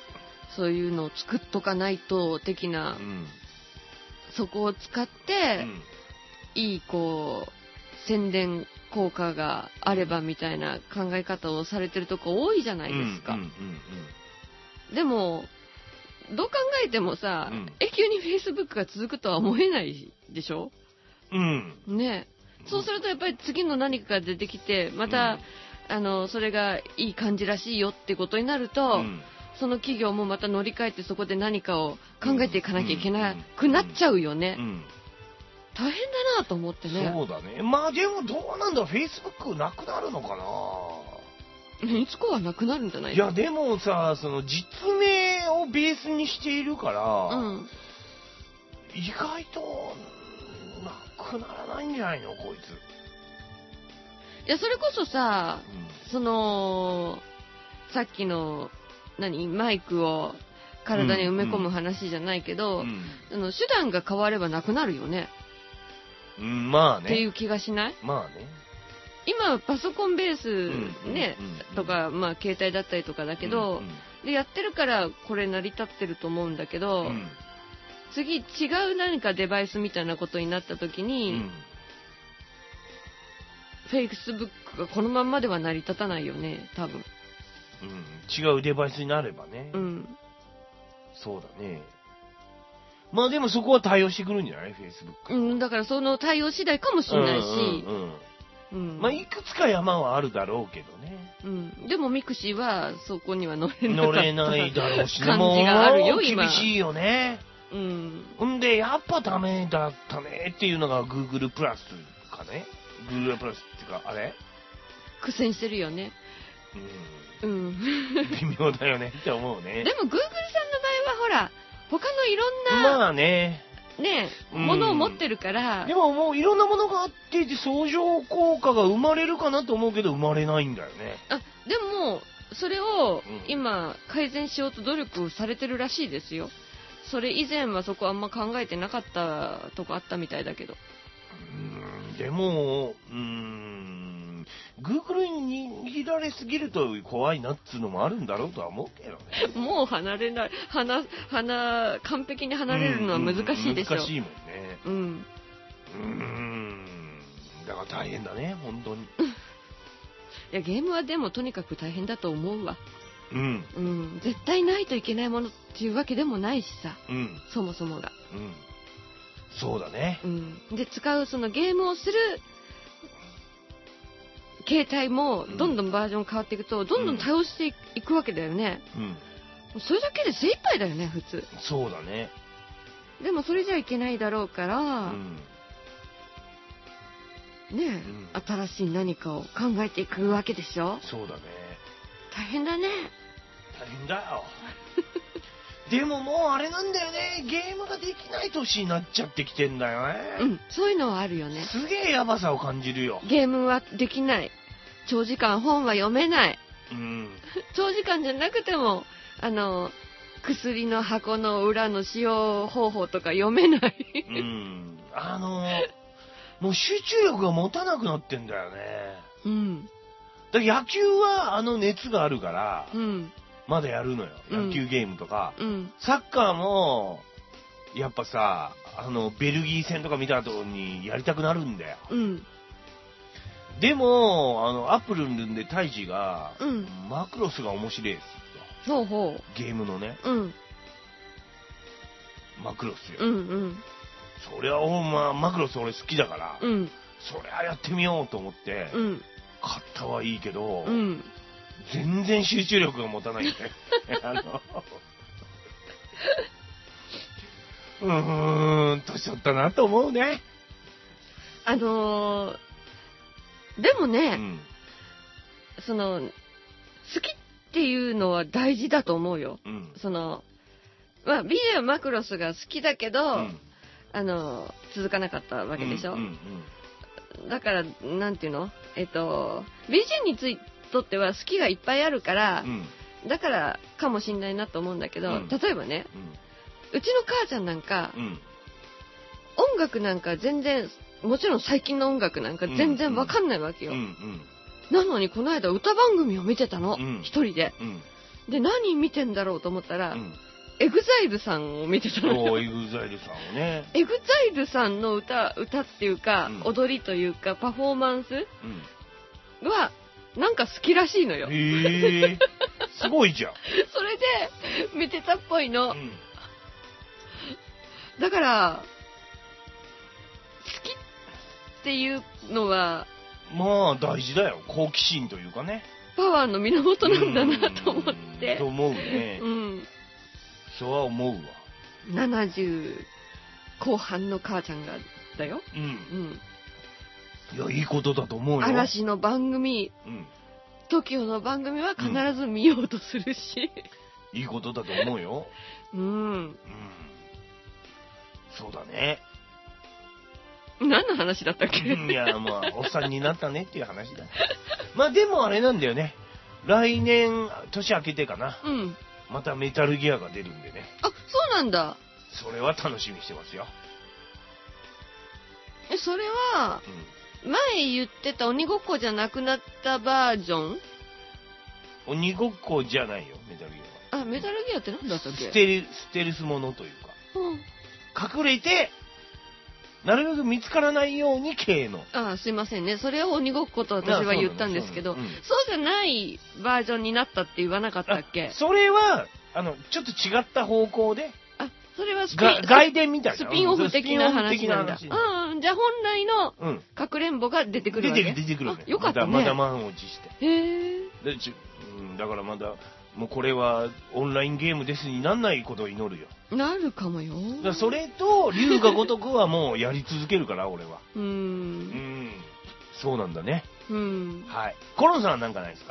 そういうのを作っとかないと的な、 うん、 そこを使って、うん、いいこう宣伝効果があればみたいな考え方をされてるとこ多いじゃないですか。うんうんうんうん、でもどう考えてもさ、うん、永久に Facebook が続くとは思えないでしょ。 うん。 ね。そうするとやっぱり次の何かが出てきて、また、うん、あのそれがいい感じらしいよってことになると、うん、その企業もまた乗り換えてそこで何かを考えていかなきゃいけなくなっちゃうよね。うんうんうん、大変だなと思ってね。 そうだね。まあでもどうなんだ、Facebook なくなるのかな。 いつかはなくなるんじゃないですか。 いやでもさ、その実名をベースにしているから、うん、意外となくならないんじゃないのこいつ。 いやそれこそさ、うん、そのさっきの何マイクを体に埋め込む話じゃないけど、うんうん、あの手段が変わればなくなるよね。 うん、まあね。 っていう気がしない？ まあね。 今パソコンベースね、うん、とか、まあ携帯だったりとかだけど、うんうん、でやってるからこれ成り立ってると思うんだけど、うん、次違う何かデバイスみたいなことになった時に、うん、Facebook がこのまんまでは成り立たないよね、多分。 うん、違うデバイスになればね。うん。そうだね。まあでもそこは対応してくるんじゃない Facebook。 うん、だからその対応次第かもしれないし。うんうんうんうん、まあいくつか山はあるだろうけどね。 うん。でもミクシーはそこには乗れなかった。 乗れないだろうしね。 感じがあるよ今。厳しいよね。 うん。 ほんでやっぱダメだったねっていうのが Google プラスかね。Google プラスっていうかあれ？ 苦戦してるよね。うん。うん。 微妙だよねって思うね。 でも Google さんの場合はほら他のいろんな。 まあね。 ねえ、ものを持ってるから。 でももういろんなものがあっていて相乗効果が生まれるかなと思うけど生まれないんだよね。 あ、でもそれを今改善しようと努力されてるらしいですよ。それ以前はそこあんま考えてなかったとこあったみたいだけど。 うーん、でも、うーん、Google に握られすぎると怖いなっつうのもあるんだろうとは思うけどね。 もう離れない、離、離、完璧に離れるのは難しいでしょ。 うんうん、難しいもんね。うん。うーん。だから大変だね、本当に。いや、ゲームはでもとにかく大変だと思うわ。 うん。 うん。絶対ないといけないものっていうわけでもないしさ。うん。そもそもが。 うん。そうだね。 うん。で、使うそのゲームをする、携帯もどんどんバージョン変わっていくと、どんどん対応していくわけだよね。うん。それだけで精一杯だよね、普通。 そうだね。 でもそれじゃいけないだろうから、うん、ねえ、うん、新しい何かを考えていくわけでしょ。 そうだね。 大変だね。 大変だよ。でももうあれなんだよね、ゲームができない年になっちゃってきてんだよね。 うん、そういうのはあるよね。 すげえヤバさを感じるよ。 ゲームはできない。長時間本は読めない。 うん。 長時間じゃなくても、あの、薬の箱の裏の使用方法とか読めない。 うん。あの、もう集中力が持たなくなってんだよね。 うん。 だから野球はあの熱があるから、 うん。 まだやるのよ。野球ゲームとか。 うん、 サッカーも、やっぱさ、あの、ベルギー戦とか見た後にやりたくなるんだよ。 うん。 でも、あの、アップルでタイジが、 うん、 マクロスが面白いですと。ほうほう。ゲームのね。 うん。 マクロスよ。 うんうん。 そりゃ、まあ、マクロス俺好きだから、 うん。 そりゃやってみようと思って、 うん。 買ったはいいけど、 うん。 全然集中力が持たないんで。あの、うーん、年取ったなと思うね。 あのー、でもね、 うん、 その、好きっていうのは大事だと思うよ。 うん、 その、まあ、ビデオマクロスが好きだけど、うん、あの、続かなかったわけでしょ。うんうんうん、だから、なんていうのえっと、ビージー について、とっては好きがいっぱいあるから、うん、だからかもしんないなと思うんだけど、うん、例えばね、うん、うちの母ちゃんなんか、うん、音楽なんか全然、もちろん最近の音楽なんか全然わかんないわけよ、うんうん、なのにこの間歌番組を見てたの、うん、一人で、 で、何見てんだろうと思ったら、 うん。 エグザイルさんを見てたのよ。 そう、エグザイルさんをね。 エグザイルさんの歌、歌っていうか、 うん踊りというか、パフォーマンスうん。 は、なんか好きらしいのよ。 へえ。すごいじゃん。 それで、見てたっぽいの。 うん。 だから、好きっていうのは、 まあ、大事だよ。好奇心というかね。 パワーの源なんだなと思ってうんと。思うね。 うん。 そうは思うわ。 ななじゅう後半の母ちゃんがだよ。 うん。 うん。 いや、いいことだと思うよ。 嵐の番組、 うん。 トキオの番組は必ず見ようとするし。 いいことだと思うよ。 うん。 うん。そうだね。 何の話だったっけ？ いや、まあ、おっさんになったねっていう話だ。まあ、でもあれなんだよね。来年、年明けてかな。 うん。 またメタルギアが出るんでね。 あ、そうなんだ。 それは楽しみにしてますよ。 え、それは、 うん。 前言ってた鬼ごっこじゃなくなったバージョン？ 鬼ごっこじゃないよ、メタルギアは。 あ、メタルギアって何だったっけ？ ステル、ステルスものというか。 うん。 隠れて、なるべく見つからないように系の。 あ、すいませんね。それを鬼ごっこと私は言ったんですけど、 そうなのそうじゃないバージョンになったって言わなかったっけ？ それは、あの、ちょっと違った方向で、 あ、それはスピが外伝みたいな。 スピンオフ的な話なんだ。 スピンオフ的な話うん、じゃあ本来のうん。 かくれんぼが出てくるわけ。 出てくる、出てくるね。 あ、よかったね。 まだまだ満を持して。 へえ。 でちうんだからまだ、もうこれはオンラインゲームですになんないことを祈るよ。 なるかもよ。 だからそれと、龍が如くはもうやり続けるから、俺は。 うー。 うんん。そうなんだね。 うん。 はい。コロンさんはなんかないですか？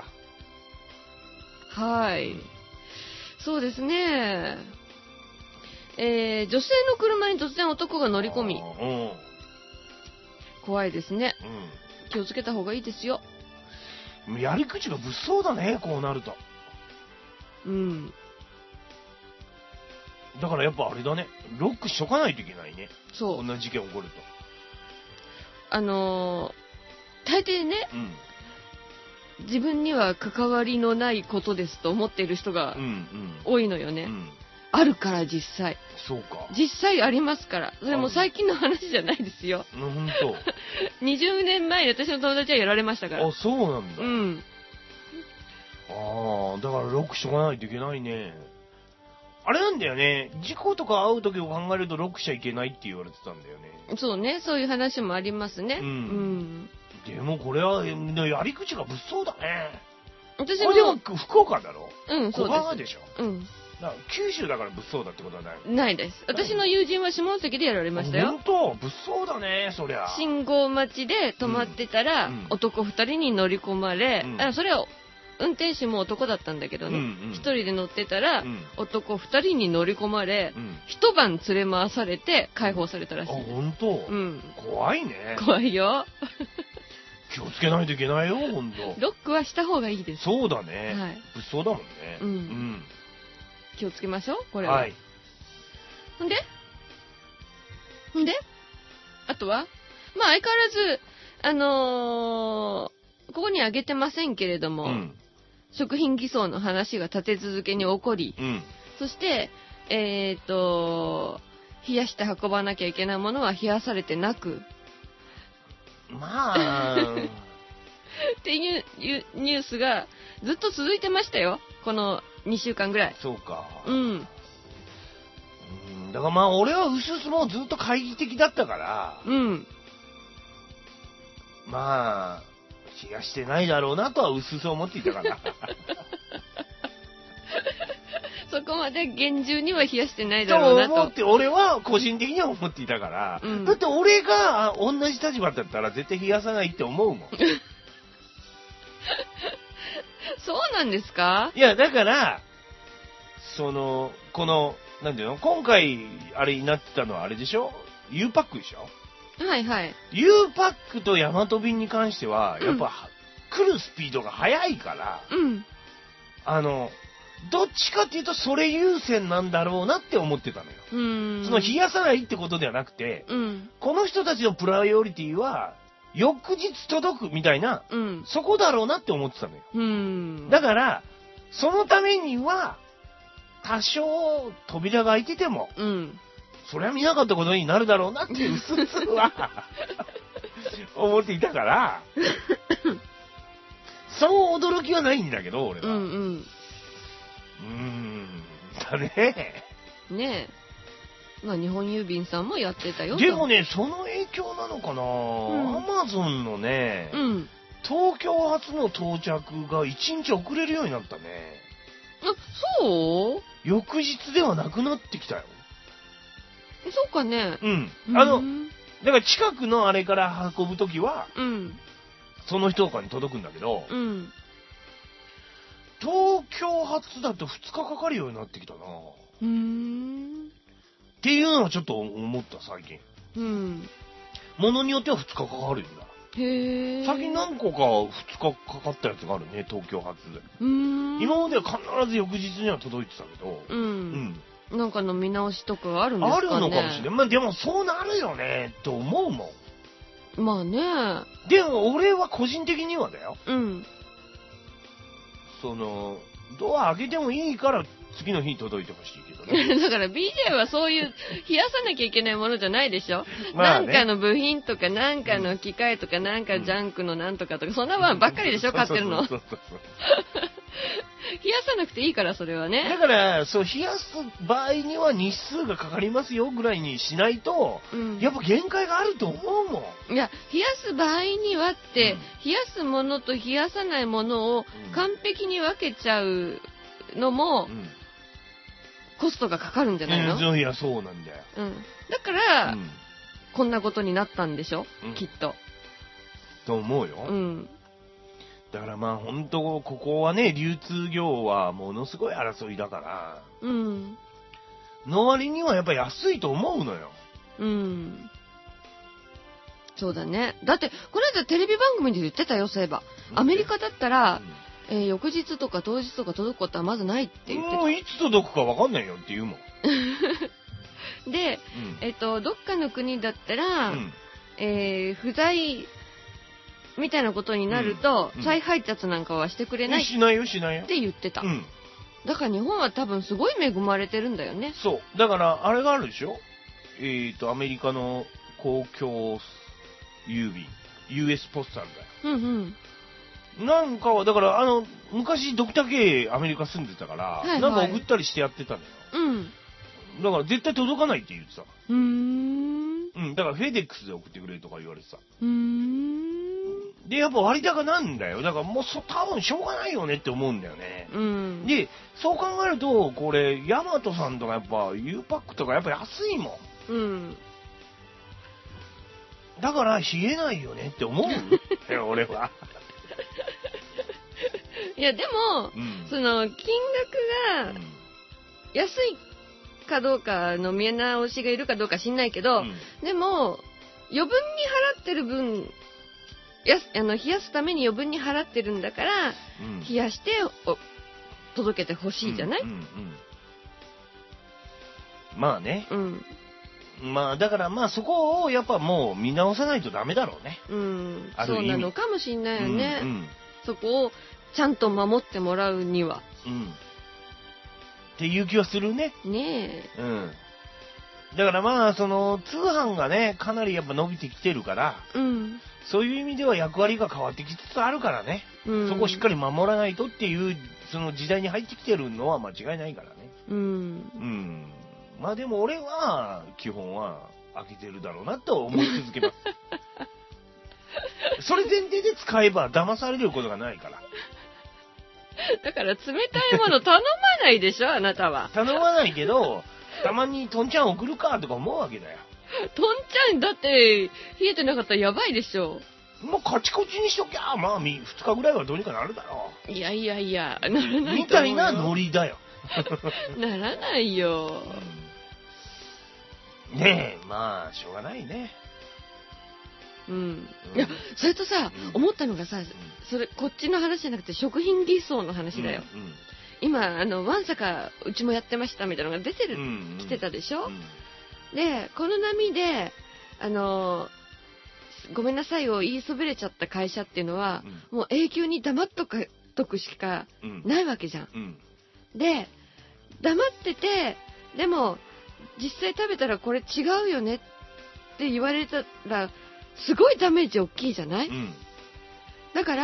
はい。そうですね。えー、女性の車に突然男が乗り込み、 あー怖いですね。 うん。 気をつけた方がいいですよ。 うん。やり口が物騒だね、こうなると。 うん。 だからやっぱあれだね。ロックしとかないといけないね。 そう。 こんな事件起こると。 あのー、大抵ね、 うん。 自分には関わりのないことですと思っている人がうんうん。 多いのよね。 うん。 あるから実際。 そうか。 実際ありますから。それも最近の話じゃないですよ。 うん、ほんと。 にじゅうねんまえに私の友達はやられましたから。 あ、そうなんだ。 うん。 ああ、だからロックしとかないといけないね。あれなんだよね。事故とか会う時を考えるとロックしちゃいけないって言われてたんだよね。 そうね、そういう話もありますね。 うんうんでもこれは、やり口が物騒だね。 私これでもも、 福岡だろ？ うん、そう小川でしょ？ です。うん。 だから九州だから物騒だってことはない。 ないです。私の友人は下関でやられましたよ。 ほんと、物騒だね、そりゃ。 信号待ちで止まってたら、 うん男二人に乗り込まれ、 うんあそれは運転手も男だったんだけどね、 うんうん一人で乗ってたら、 うん男二人に乗り込まれ、 うん。 一晩連れ回されて解放されたらあ、 しい。 ほんと？ うん。 怖いね。 怖いよ。 気をつけないといけないよ、ほんと。 ロックはした方がいいです。 そうだね。 はい物騒だもんね。 うん気をつけましょう、こうん。 れは。 はい。 ほんでほんであとはまあ相変わらず、あのーここにあげてませんけれども、 うん。 食品偽装の話が立て続けに起こり、 うん。 そして、えっ、と、冷やして運ばなきゃいけないものは冷やされてなく、 まあ、 っていうニュースがずっと続いてましたよ。このにしゅうかんぐらい。 そうか。 うん。 うんだからまあ、俺はうすうすもうずっと懐疑的だったから、 うん。 まあ、冷やしてないだろうなとはうすうす思っていたから。 そこまで厳重には冷やしてないとだろうなと。 思って、俺は個人的には思っていたから、 うんだって俺が同じ立場だったら絶対冷やさないって思うもん。 そうなんですか？ いや、だから、その、この、なんていうの今回、あれになってたのはあれでしょ ?U パックでしょはいはい。 U パックとヤマト便に関しては、やっぱ、来るスピードが速いから、 うん。 あの、どっちかっていうとそれ優先なんだろうなって思ってたのよ。 うーん。 その冷やさないってことではなくて、 うん。 この人たちのプライオリティは、翌日届くみたいな、 うん。 そこだろうなって思ってたのよ。 うーん。 だから、 そのためには、多少扉が開いてても、 うん。 それは見なかったことになるだろうなっていう、うすうすは、思っていたから、そう驚きはないんだけど、俺は。 うんうん。 うーん、だね。 ねえ。まあ日本郵便さんもやってたよ。 でもね、その影響なのかな、 ん、 アマゾンのね、 うん、 東京発の到着がいちにち遅れるようになったね。 あ、そう翌日ではなくなってきたよ。 そうかね。 うん。あの、だから近くのあれから運ぶときは、 うん。 その人とかに届くんだけど、 うん。 東京発だとふつかかかるようになってきたな。 うーん。 っていうのはちょっと思った最近。 うん。 ものによってはふつかかかるんだ。 へえ。 最近何個かふつかかかったやつがあるね、東京発で。 うーん。 今までは必ず翌日には届いてたけど、 うん。うんなんかの見直しとかあるんですかね。 あるのかもしれない。まあでもそうなるよねと思うもん。まあね。 でも俺は個人的にはだよ。 うん。 そのドア開けてもいいから次の日に届いてほしいけどね。 だから ビージェー はそういう冷やさなきゃいけないものじゃないでしょ。 まあね、 なんかの部品とかなんかの機械とかなんかジャンクのなんとかとかそんなもんばっかりでしょ、買ってるの。 そうそうそう冷やさなくていいからそれはね。 だからそう冷やす場合には日数がかかりますよぐらいにしないと、うん、やっぱ限界があると思うもん。 いや冷やす場合にはって、うん、冷やすものと冷やさないものを完璧に分けちゃうのも、うん、コストがかかるんじゃないの？ いやそうなんだよ。 うん、だから、うん、こんなことになったんでしょ、うん、きっと。 と思うよ。うん。だからまあ本当ここはね流通業はものすごい争いだから、うん、の割にはやっぱ安いと思うのよ。 うん。そうだね。だってこの間テレビ番組で言ってたよ、そういえば。アメリカだったら、うん、えー、翌日とか当日とか届くことはまずないって言ってた。 もういつ届くか分かんないよって言うもん。 で、うん、えっとどっかの国だったら、うん、えー、不在みたいなことになると、うん、再配達なんかはしてくれない。 しないよ、しないよ。 って言ってた。うん。だから日本は多分すごい恵まれてるんだよね。 そう。だから、あれがあるでしょ？えっと、アメリカの公共郵便。ユーエス ポスタルだよ。うんうん。なんかは、だから、あの、昔、ドクター K アメリカ住んでたから、はいはい、なんか送ったりしてやってたのよ。うん。だから、絶対届かないって言ってた。うーん。うん。だから、フェデックスで送ってくれとか言われてた。うーん。で、やっぱ割高なんだよ。だからもうそ、多分しょうがないよねって思うんだよね。うん。で、そう考えると、これ、ヤマトさんとかやっぱ、U パックとかやっぱ安いもん。うん。だから、冷えないよねって思う俺は。 いや、でも、うん、その、金額が、安いかどうかの見直しがいるかどうか知んないけど、うん、でも、余分に払ってる分、やすあの冷やすために余分に払ってるんだから、うん、冷やして届けてほしいじゃない、うんうんうん、まあね、うん、まあだからまあそこをやっぱもう見直さないとダメだろうね、うん、 そうなのかもしんないよね、うんうん、そこをちゃんと守ってもらうには、うん、 っていう気はするね。 ねえ、うん、 だからまあその通販がねかなりやっぱ伸びてきてるから、うん、そういう意味では役割が変わってきつつあるからね、うん、そこをしっかり守らないとっていうその時代に入ってきてるのは間違いないからね。うん。うん。まあでも俺は基本は開けてるだろうなと思い続けます。それ前提で使えば騙されることがないから。 だから冷たいもの頼まないでしょあなたは。 頼まないけど、たまにトンちゃん送るかとか思うわけだよ。 トンちゃんだって冷えてなかったらやばいでしょ。 もうカチコチにしときゃまあふつかぐらいはどうにかなるだろう。いやいやいや、ならないみたいなノリだよ。 ならないよ。 うん、ねえ、まあしょうがないね。 うん。うん、いやそれとさ、うん、思ったのがさ、それこっちの話じゃなくて食品偽装の話だよ。うんうん、今あのワンサカうちもやってましたみたいなのが出てる、うんうん、来てたでしょ。うんで、この波で、あのー、ごめんなさいを言いそびれちゃった会社っていうのは、うん、もう永久に黙っとかとくしかうん。 ないわけじゃん。 うん。 で、黙ってて、でも、実際食べたらこれ違うよねって言われたら、すごいダメージ大きいじゃない？ うん。 だから、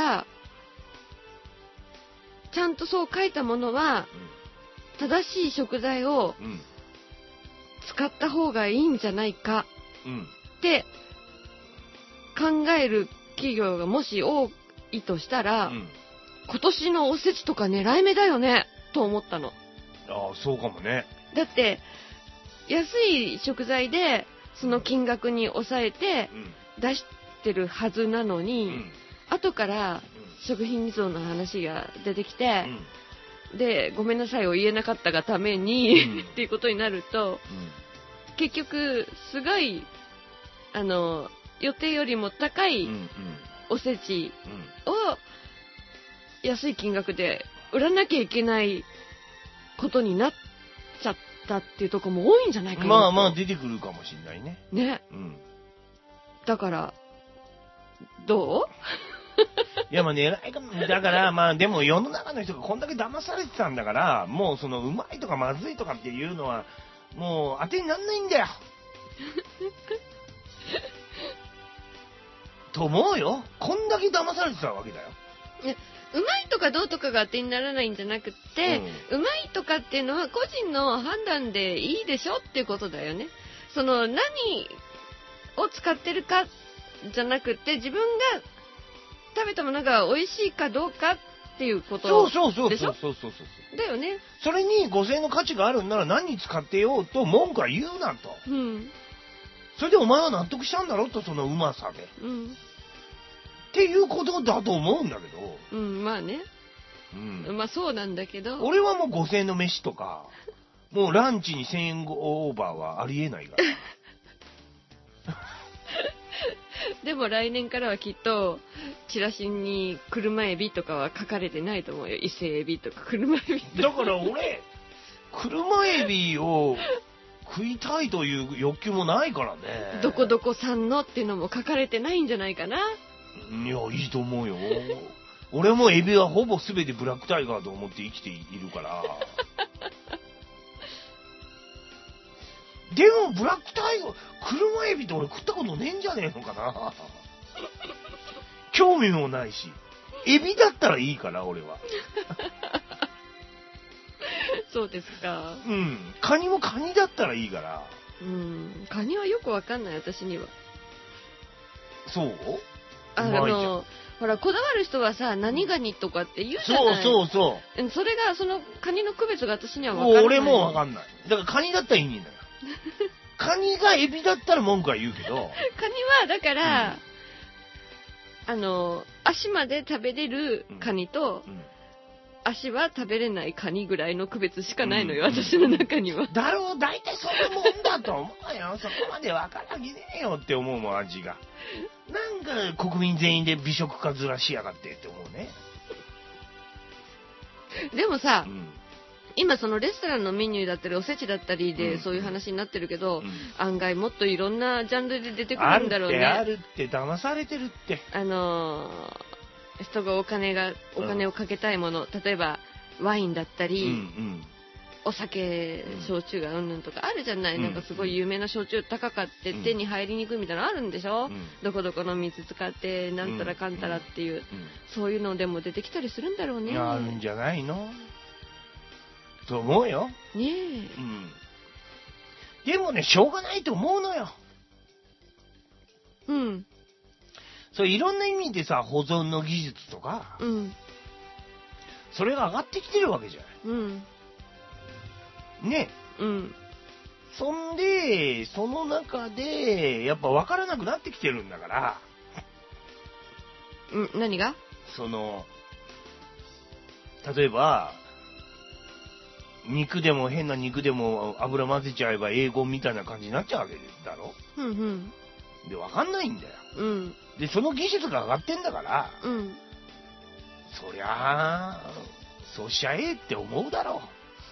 ちゃんとそう書いたものは、正しい食材をうん。うん。 使った方がいいんじゃないかうん。 って考える企業がもし多いとしたら、 うん。 今年のおせちとか狙い目だよねと思ったの。 ああ、そうかもね。 だって安い食材でその金額に抑えてうん。 出してるはずなのうに、 ん。 後から食品偽装の話が出てきてう、ん。 でごめんなさいを言えなかったがために、 うんっていうことになると、結局すごいあの予定よりも高いうん。うん。 おせちうん。 を安い金額で売らなきゃいけないことになっちゃったっていうところも多いんじゃないかなと。 まあまあ出てくるかもしんないね。 ね。 うん。 だからどいやまあ狙いかも。だからまあでも世の中の人がこんだけ騙されてたんだから、もうそのうまいとかまずいとかっていうのはもう当てになんないんだよ。と思うよ。こんだけ騙されてたわけだよ。 うねうまいとかどうとかが当てにならないんじゃなくって、うまいとかっていうのは個人の判断でいいでしょっていうことだよね。その何を使ってるかじゃなくって自分が食べたものが美味しいかどうかっていうことそうそうそうでしょそうそうそうそう。 だよね。 それにごせんえんの価値があるんなら何に使ってようと文句は言うなと。 うん。 それでお前は納得したんだろと、そのうまさで。 うん。 っていうことだと思うんだけど。 うん、まあね。 うん。 まあそうなんだけど。 俺はもうごせんえんの飯とか、もうランチにせんえんオーバーはありえないから。 でも来年からはきっとチラシに車エビとかは書かれてないと思うよ。伊勢エビとか車エビとか。 だから俺、車エビを食いたいという欲求もないからね。 どこどこ産のっていうのも書かれてないんじゃないかな。 いや、いいと思うよ。俺もエビはほぼ全てブラックタイガーと思って生きているから。でもブラックタイガー、車エビって俺食ったことねえんじゃねえのかな。興味もないし。エビだったらいいから俺は。 そうですか。 うん。カニもカニだったらいいから。 うん。カニはよくわかんない、私には。 そうあうまいじゃんの、ほら、こだわる人はさ、何ガニとかって言うじゃない。 そうそうそう。 う。それが、その、カニの区別が私にはわからない。 俺もわかんない。だからカニだったらいいんだよ。カニがエビだったら文句は言うけど。 カニは、だから、うん、あの、足まで食べれるカニと、うんうん、足は食べれないカニぐらいの区別しかないのよ、うん、私の中には。 だろう、大体そんなもんだと思うよ。そこまでわからんぎねえよって思うもん、味が。なんか国民全員で美食家ずらしやがってって思うね。 でもさ、 うん、 今そのレストランのメニューだったりおせちだったりでそういう話になってるけど、うん、案外もっといろんなジャンルで出てくるんだろうね。 あるってあるって騙されてるって。 あのー、人がお金がお金をかけたいもの、うん、例えばワインだったり、うんうん、お酒、焼酎がうんぬんとかあるじゃない、うん、なんかすごい有名な焼酎高かって手に入りにくいみたいなのあるんでしょ、うん、どこどこの水使ってなんたらかんたらっていう、うんうん、そういうのでも出てきたりするんだろうね。 あるんじゃないのと思うよ。 ねえ。 うん。でもね、しょうがないと思うのよ。 うん。 そう、いろんな意味でさ、保存の技術とか、 うん。 それが上がってきてるわけじゃない。 うん。 ね。 うん。 そんで、その中で、やっぱ分からなくなってきてるんだから。 うん、何が？ その、例えば、肉でも変な肉でも油混ぜちゃえば英語みたいな感じになっちゃうわけだろ。 うんうん。 で、分かんないんだよ。 うん。で、 その技術が上がってんだから、 うん。 そりゃあ、そうしちゃえって思うだろ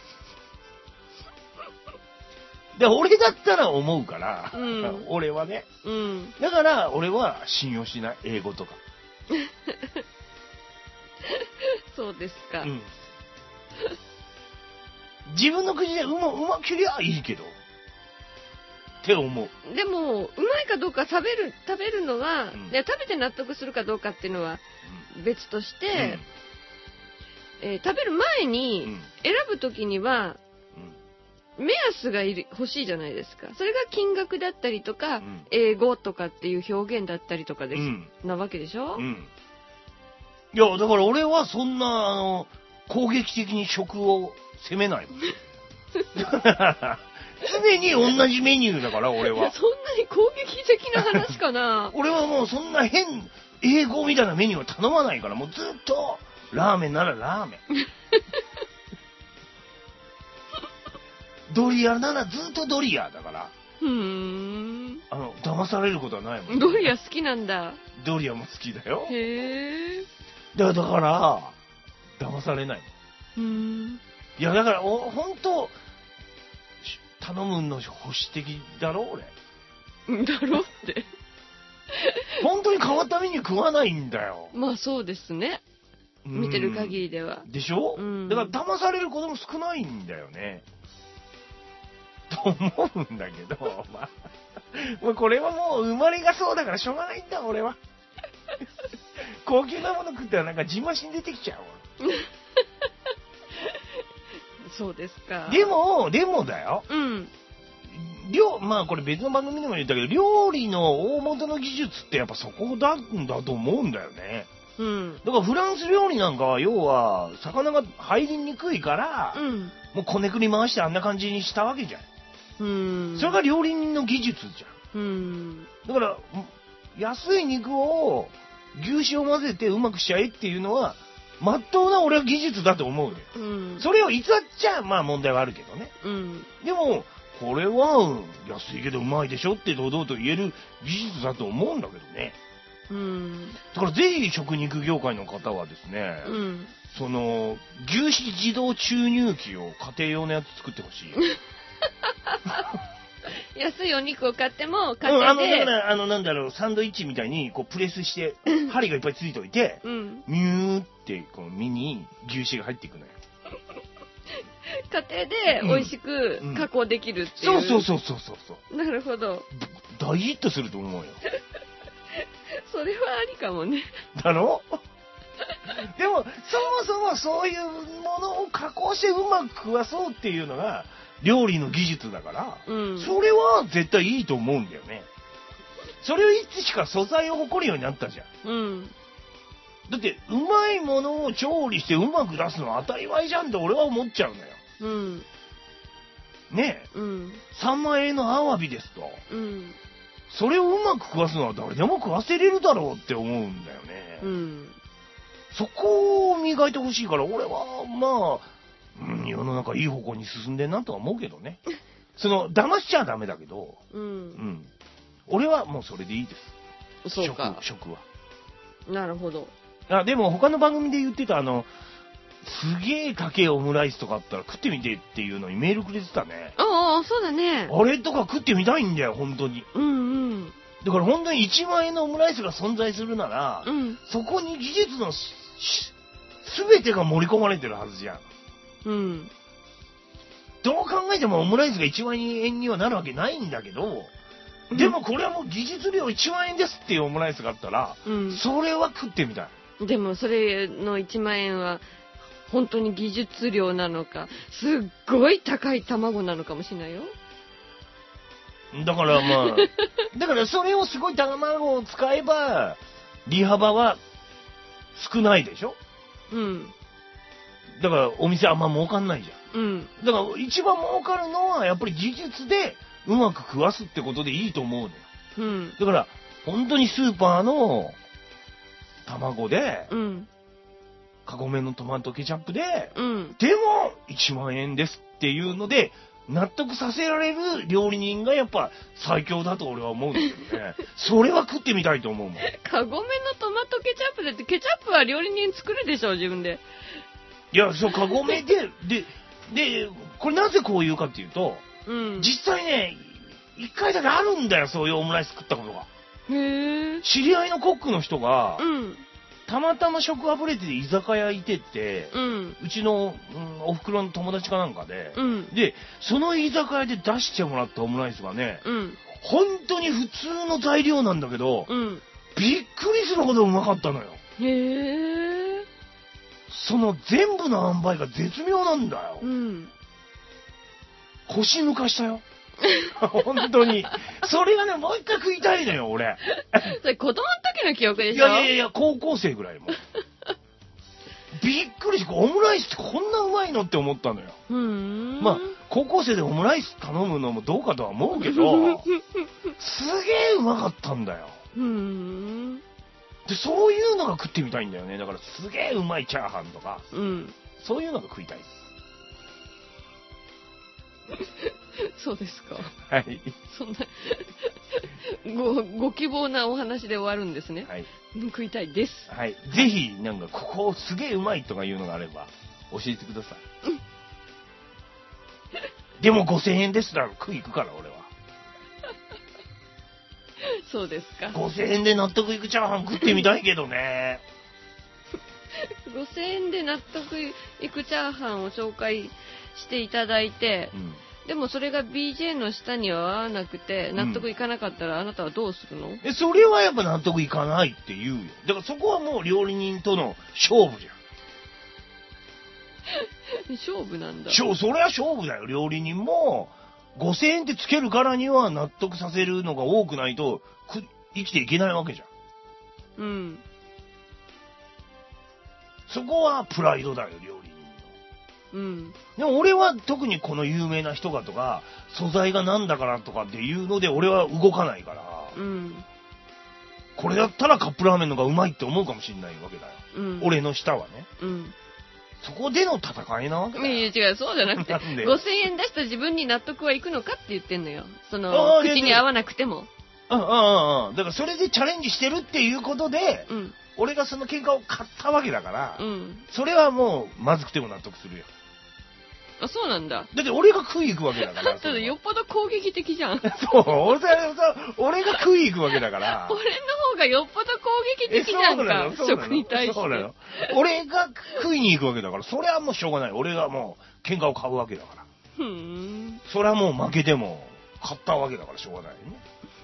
う。で、俺だったら思うから、うん、俺はね。 うん。 だから、俺は信用しない、英語とか。 そうですか。 うん。自分の口でうま、うまけりゃいいけど。って思う。 でも、うまいかどうか食べる、食べるのは、 うん、 で食べて納得するかどうかっていうのは別として、うん、えー、食べる前に選ぶときには、うん、目安がいる欲しいじゃないですか。それが金額だったりとか、うん、英語とかっていう表現だったりとかです、うん、なわけでしょ、うん、 いや、だから俺はそんな、あの、攻撃的に食を責めないもん。常に同じメニューだから、俺は。 そんなに攻撃的な話かな。 俺はもうそんな変、英語みたいなメニューは頼まないから、もうずっと、ラーメンならラーメン。ドリアならずっとドリアだから。 うーん。 あの、騙されることはないもん、ね。 ドリア好きなんだ。 ドリアも好きだよ。 へー。 だから、騙されない。 うーん。 いや、だから、お、ほんと、頼むの保守的だろ俺。 だろって。 本当に変わったメニュー食わないんだよ。 まあそうですね。見てる限りでは。 でしょ、うん、だから騙されることも少ないんだよね。と思うんだけど、まあ、もうこれはもう生まれがそうだからしょうがないんだ、俺は。高級なもの食ったらなんかじんましに出てきちゃうわ。 そうですか。 でも、でもだよ。 うん。 料、まあこれ別の番組でも言ったけど、料理の大元の技術ってやっぱそこだんだと思うんだよね。 うん。 だからフランス料理なんかは要は、魚が入りにくいから、うん、もうこねくり回してあんな感じにしたわけじゃん。うん。それが料理人の技術じゃん。うん。だから、安い肉を、牛脂を混ぜてうまくしちゃえっていうのは、まっとうな俺は技術だと思うね。うん。それを偽っちゃ、まあ問題はあるけどね。うん。でも、これは安いけどうまいでしょって堂々と言える技術だと思うんだけどね。うん。だからぜひ食肉業界の方はですね、うん、その、牛脂自動注入機を家庭用のやつ作ってほしい。 安いお肉を買っても家庭で、 うん、あの、だから、あの、なんだろう、サンドイッチみたいに、こう、プレスして、針がいっぱいついておいて、うん、ミューって、この身に牛脂が入っていくのよ。 家庭で美味しく加工できるっていう。 うん、そうそうそうそうそう。 なるほど。 大ヒットすると思うよ。 それはありかもね。 だろでも、そもそもそういうものを加工してうまく食わそうっていうのが、料理の技術だから、うん、それは絶対いいと思うんだよね。それをいつしか素材を誇るようになったじゃん。うん。だって、うまいものを調理してうまく出すのは当たり前じゃんって俺は思っちゃうんだよ。うん。ねえ。うん。さんまんえんのアワビですと。うん。それをうまく食わすのは誰でも食わせれるだろうって思うんだよね。うん。そこを磨いてほしいから、俺は、まあ、うん、世の中いい方向に進んでんなとは思うけどね。その、騙しちゃダメだけど、うん。うん。俺はもうそれでいいです。 そうか。 食、食は。 なるほど。 あ、でも他の番組で言ってたあの、すげえ高いオムライスとかあったら食ってみてっていうのにメールくれてたね。 ああ、そうだね。 あれとか食ってみたいんだよ、本当に。 うんうん。 だから本当にいちまんえんのオムライスが存在するなら、うん、そこに技術のすべてが盛り込まれてるはずじゃん。うん。どう考えてもオムライスがいちまんえんにはなるわけないんだけど、うん、でもこれはもう技術料いちまんえんですっていうオムライスがあったら、うん、それは食ってみたい。でもそれのいちまんえんは本当に技術料なのか、すっごい高い卵なのかもしれないよ。 だからまあ、だからそれをすごい卵を使えば、利幅は少ないでしょ？うん。だからお店あんま儲かんないじゃん。うん。だから一番儲かるのはやっぱり技術でうまく食わすってことでいいと思うのよ。うん。だから本当にスーパーの卵で、うん。カゴメのトマトケチャップで、うん。でもいちまんえんですっていうので、納得させられる料理人がやっぱ最強だと俺は思うんだけどね。それは食ってみたいと思うもん。 カゴメのトマトケチャップでってケチャップは料理人作るでしょ、自分で。 いや、そう、カゴメで、で、で、これなぜこう言うかっていうと、うん、実際ね、一回だけあるんだよ、そういうオムライス食ったことが。へー。知り合いのコックの人が、うん、 たまたま職あぶれて居酒屋いてって、 うん。 うちの、うん、お袋の友達かなんかで、 うん。 で、その居酒屋で出してもらったオムライスがね、 うん。 本当に普通の材料なんだけど、 うん。 びっくりするほどうまかったのよ。 へぇー。 その全部の塩梅が絶妙なんだよ。 うん。 腰抜かしたよ。本当に。それがね、もう一回食いたいのよ、俺。 それ子供の時の記憶でいしょ？ やいやいや、高校生ぐらいも。びっくりして、オムライスってこんなうまいのって思ったのよ。 うーん。 まあ、高校生でオムライス頼むのもどうかとは思うけど、すげえうまかったんだよ。 うーん。 で、そういうのが食ってみたいんだよね。だからすげえうまいチャーハンとか、 うん。 そういうのが食いたいです。 そうですか。 はい。 そんなご、ご希望なお話で終わるんですね。 はい。 食いたいです。 はい。ぜひ、なんか、ここすげえうまいとかいうのがあれば、教えてください。うん、でもごせんえんですら食い行くから、俺は。 そうですか。 ごせんえんで納得いくチャーハン食ってみたいけどね。 ごせんえんで納得いくチャーハンを紹介していただいて、うん、でもそれが ビージェー の下には合わなくて納得いかなかったらあなたはどうするの？ え、それはやっぱ納得いかないって言うよ。だからそこはもう料理人との勝負じゃん。勝負なんだ。 それは勝負だよ。料理人もごせんえんってつけるからには納得させるのが多くないと生きていけないわけじゃん。うん。そこはプライドだよ、料理人の。うん。でも俺は特にこの有名な人がとか、素材がなんだからとかっていうので俺は動かないから。うん。これだったらカップラーメンのがうまいって思うかもしれないわけだよ。うん。俺の舌はね。うん。そこでの戦いなわけだよ。 いや違う、そうじゃなくて、ごせんえん出した自分に納得はいくのかって言ってんのよ。その、口に合わなくても。 うんうんうん。だからそれでチャレンジしてるっていうことで、うん、俺がその喧嘩を買ったわけだから、うん、それはもうまずくても納得するよ。 あ、そうなんだ。 だって俺が食い行くわけだから。 だってよっぽど攻撃的じゃん。 そう、俺俺が食い行くわけだから。 俺の方がよっぽど攻撃的じゃんか、食に対して。 そうなの。俺が食いに行くわけだから、それはもうしょうがない。俺がもう喧嘩を買うわけだから。ふーん。それはもう負けても買ったわけだからしょうがないよね。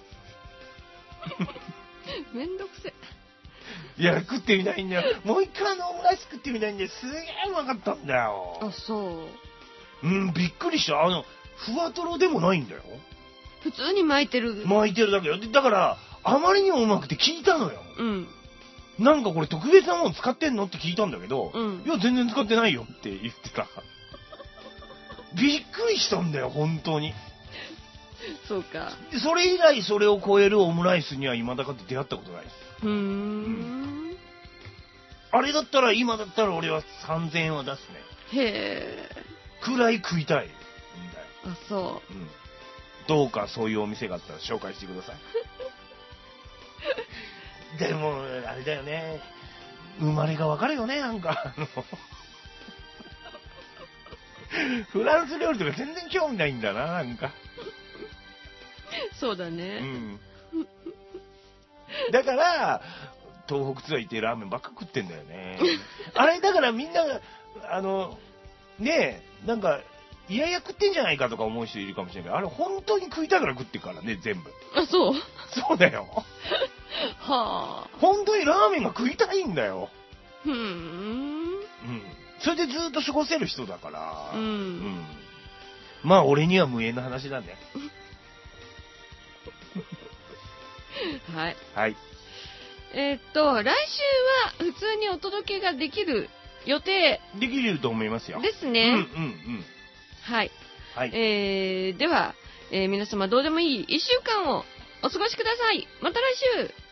めんどくせ。 いや、食ってみたいんだよ。もう一回あのオムライス食ってみたいんだよ。すげえうまかったんだよ。 あ、そう。 うん、びっくりした。あの、ふわとろでもないんだよ。 普通に巻いてる。 巻いてるだけよ。だから、あまりにもうまくて聞いたのよ。うん。なんかこれ特別なもの使ってんのって聞いたんだけど、うん、いや、全然使ってないよって言ってた。びっくりしたんだよ、本当に。 そうか。 で、それ以来それを超えるオムライスには未だかって出会ったことないです。 うーん。うん、 あれだったら、今だったら俺はさんぜんえんは出すね。へー。くらい食いたいんだよ。 あ、そう。うん。 どうかそういうお店があったら紹介してください。でも、あれだよね。生まれがわかるよね、なんか。あのフランス料理とか全然興味ないんだな、なんか。 そうだね。うん。 だから、東北ツアー行ってラーメンばっか食ってんだよね。あれ、だからみんな、あの、ねえ、なんか、いやいや食ってんじゃないかとか思う人いるかもしれないけど、あれ本当に食いたいから食ってるからね、全部。 あ、そう？ そうだよ。 はあ。 本当にラーメンが食いたいんだよ。 ふーん。うん。 それでずっと過ごせる人だから。うん。うん。まあ、俺には無縁の話だね。 はい。 はい。 えー、っと、来週は普通にお届けができる予定。 できると思いますよ。 ですね。うんうんうん。はい。はい。えー、では、えー、皆様どうでもいいいっしゅうかんをお過ごしください。また来週。